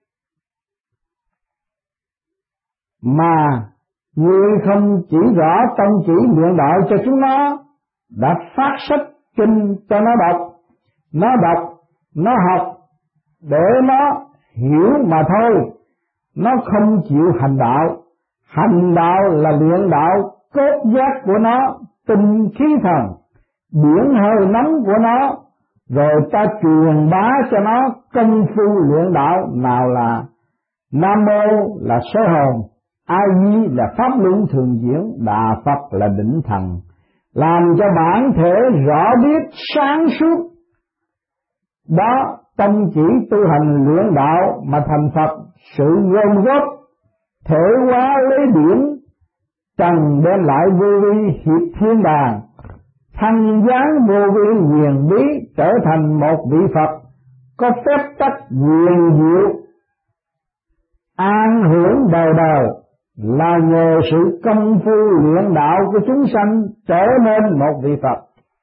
mà ngươi không chỉ rõ tông chỉ luyện đạo cho chúng nó, đã phát sách kinh cho nó đọc, nó học để nó hiểu mà thôi. Nó không chịu hành đạo. Hành đạo là luyện đạo cốt giác của nó, tinh khí thần, điển hơi nóng của nó, rồi ta truyền bá cho nó công phu luyện đạo, nào là Nam Mô là soi hồn, A Di là pháp luân thường diễn, Đà Phật là định thần, làm cho bản thể rõ biết sáng suốt. Đó tâm chỉ tu hành luyện đạo mà thành Phật, sự gom góp thể hóa lấy điển trần đem lại vô vi hiệp thiên đàng, thăng giáng vô vi huyền bí trở thành một vị Phật có phép tắc huyền diệu an hưởng đời đời, là nhờ sự công phu luyện đạo của chúng sanh trở nên một vị Phật.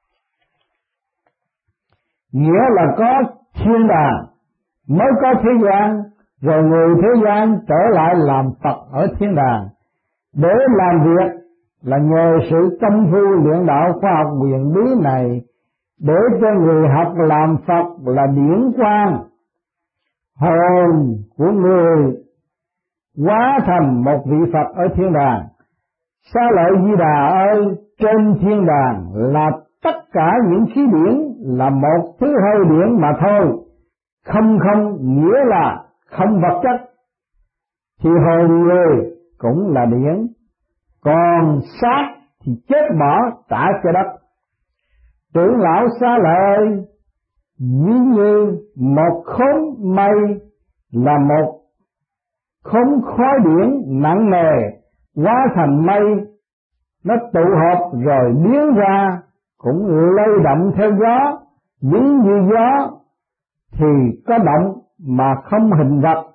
Nghĩa là có thiên đàng mới có thế gian, rồi người thế gian trở lại làm Phật ở thiên đàng. Để làm việc là nhờ sự công phu luyện đạo khoa học huyền bí này, để cho người học làm Phật là điển quang, hồn của người hóa thành một vị Phật ở thiên đàng. Xá lợi Di Đà ơi, trên thiên đàng là tất cả những khí điển, là một thứ hơi điển mà thôi. Không nghĩa là không vật chất, thì hồn người cũng là điển, còn xác thì chết bỏ trả cho đất. Trưởng lão Xá Lợi ví như một khối mây, là một khối khói điển nặng nề hóa thành mây, nó tụ hợp rồi biến ra, cũng lay động theo gió. Ví như gió thì có động mà không hình vật.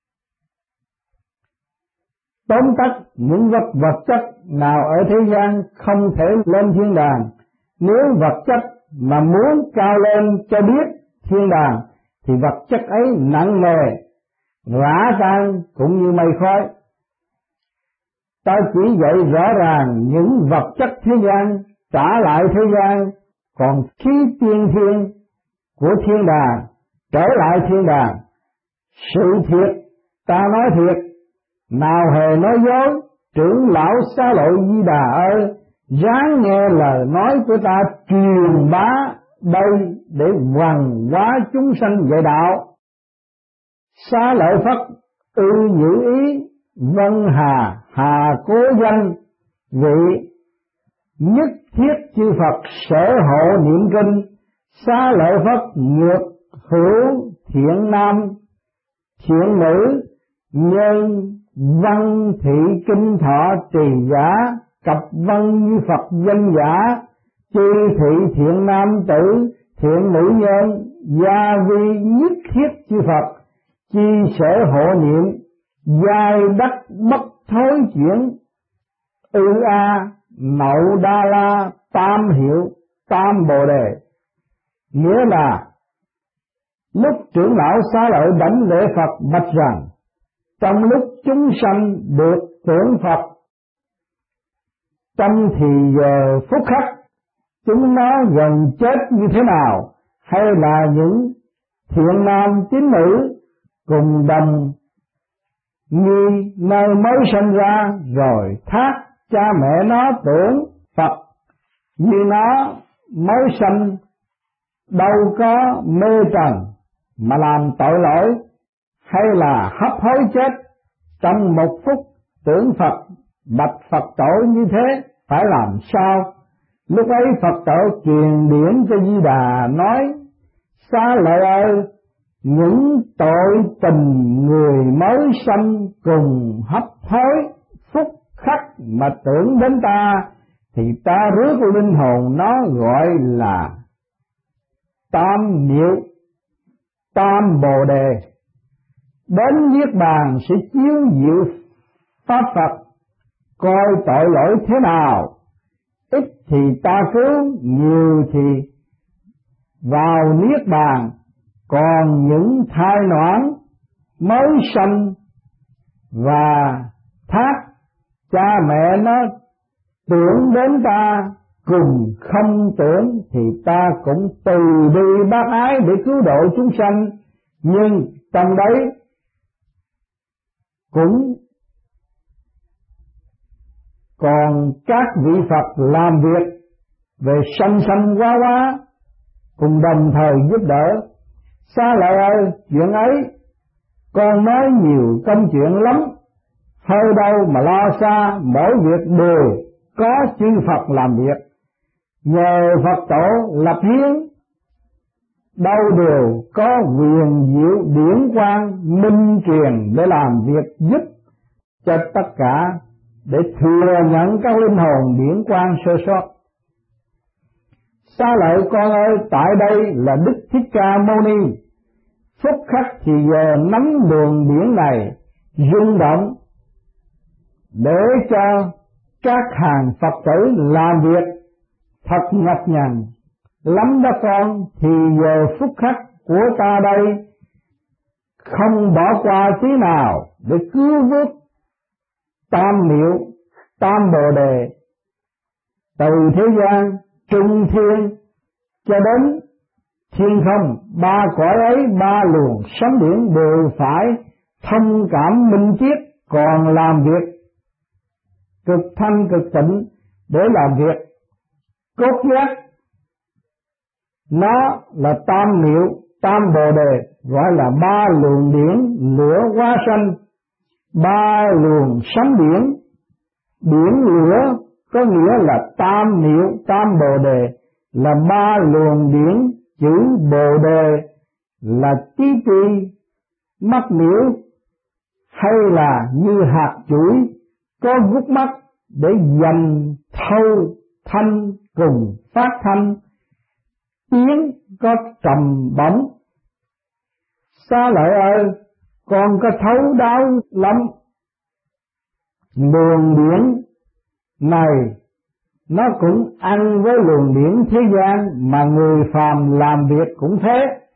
Tóm tắt, những vật chất nào ở thế gian không thể lên thiên đàng. Nếu vật chất mà muốn cao lên cho biết thiên đàng, thì vật chất ấy nặng nề, rã tan cũng như mây khói. Ta chỉ dạy rõ ràng những vật chất thế gian trả lại thế gian, còn khí tiên thiên của thiên đàng trở lại thiên đàng. Sự thiệt ta nói thiệt, nào hề nói dối. Trưởng lão Xá Lợi Di Đà ơi, ráng nghe lời nói của ta truyền bá đây để hoằng hóa chúng sanh dạy đạo. Xá Lợi Phất nhữ ý, vân hà cố danh, vị nhất thiết chư Phật sở hộ niệm kinh. Xá Lợi Phất ngược hữu thiện nam thiện nữ, nhân văn thị kinh thọ trì giả, cập văn như Phật danh giả. Chư thị thiện nam tử thiện nữ nhân, gia vi nhất thiết chư Phật chi sở hộ niệm. Giai đắc bất thối chuyển, Nậu Đa La tam hiệu tam bồ đề. Nghĩa là lúc trưởng lão Xá Lợi đảnh lễ Phật bạch rằng, trong lúc chúng sanh được tưởng Phật, trong thì giờ phút khắc chúng nó gần chết như thế nào, hay là những thiện nam tín nữ cùng đồng như nơi mới sanh ra, rồi thác cha mẹ nó tưởng Phật như nó mới sanh, đâu có mê trần mà làm tội lỗi, hay là hấp hối chết trong một phút tưởng Phật, bạch Phật tổ như thế phải làm sao? Lúc ấy Phật tổ truyền điển cho Di Đà nói, Xá Lợi ơi, những tội tình người mới sanh cùng hấp hối phút khắc mà tưởng đến ta, thì ta rước linh hồn nó gọi là tam niệu tam bồ đề. Đến niết bàn sẽ chiếu diệu pháp Phật, coi tội lỗi thế nào, ít thì ta cứu, nhiều thì vào niết bàn. Còn những thai noãn mới sanh và thác cha mẹ nó tưởng đến ta cùng không tưởng, thì ta cũng từ bi bác ái để cứu độ chúng sanh. Nhưng trong đấy cũng còn các vị Phật làm việc về sanh sanh hóa hóa, cùng đồng thời giúp đỡ. Xá Lợi ơi, chuyện ấy con nói nhiều công chuyện lắm, hơi đâu mà lo xa, mỗi việc đều có chư Phật làm việc. Nhờ Phật tổ lập hiến, đâu đều có quyền diệu điển quang minh truyền để làm việc giúp cho tất cả, để thừa nhận các linh hồn điển quang sơ sót. Xá Lợi con ơi, tại đây là Đức Thích Ca Mâu Ni, phút khắc thì giờ nắm luồng điển này rung động, để cho các hàng Phật tử làm việc thật nhọc nhằn lắm đó con. Thì giờ phút khắc của ta đây không bỏ qua tí nào để cứu vớt tam miệu tam bồ đề, từ thế gian trung thiên cho đến thiên không, ba cõi ấy, ba luồng sóng biển đều phải thông cảm minh triết, còn làm việc cực thanh cực tịnh để làm việc cốt giác. Nó là tam miệu tam bồ đề, gọi là ba luồng điển lửa hóa sanh, ba luồng sóng biển. Điển lửa có nghĩa là tam miệu tam bồ đề, là ba luồng điển. Chữ bồ đề là tí ti mắt miễu, hay là như hạt chuỗi có vuốt mắt để dành thâu thanh cùng phát thanh, tiếng có trầm bổng. Xá Lợi ơi, con có thấu đáo lắm. Luồng điển này nó cũng ăn với luồng điển thế gian, mà người phàm làm việc cũng thế.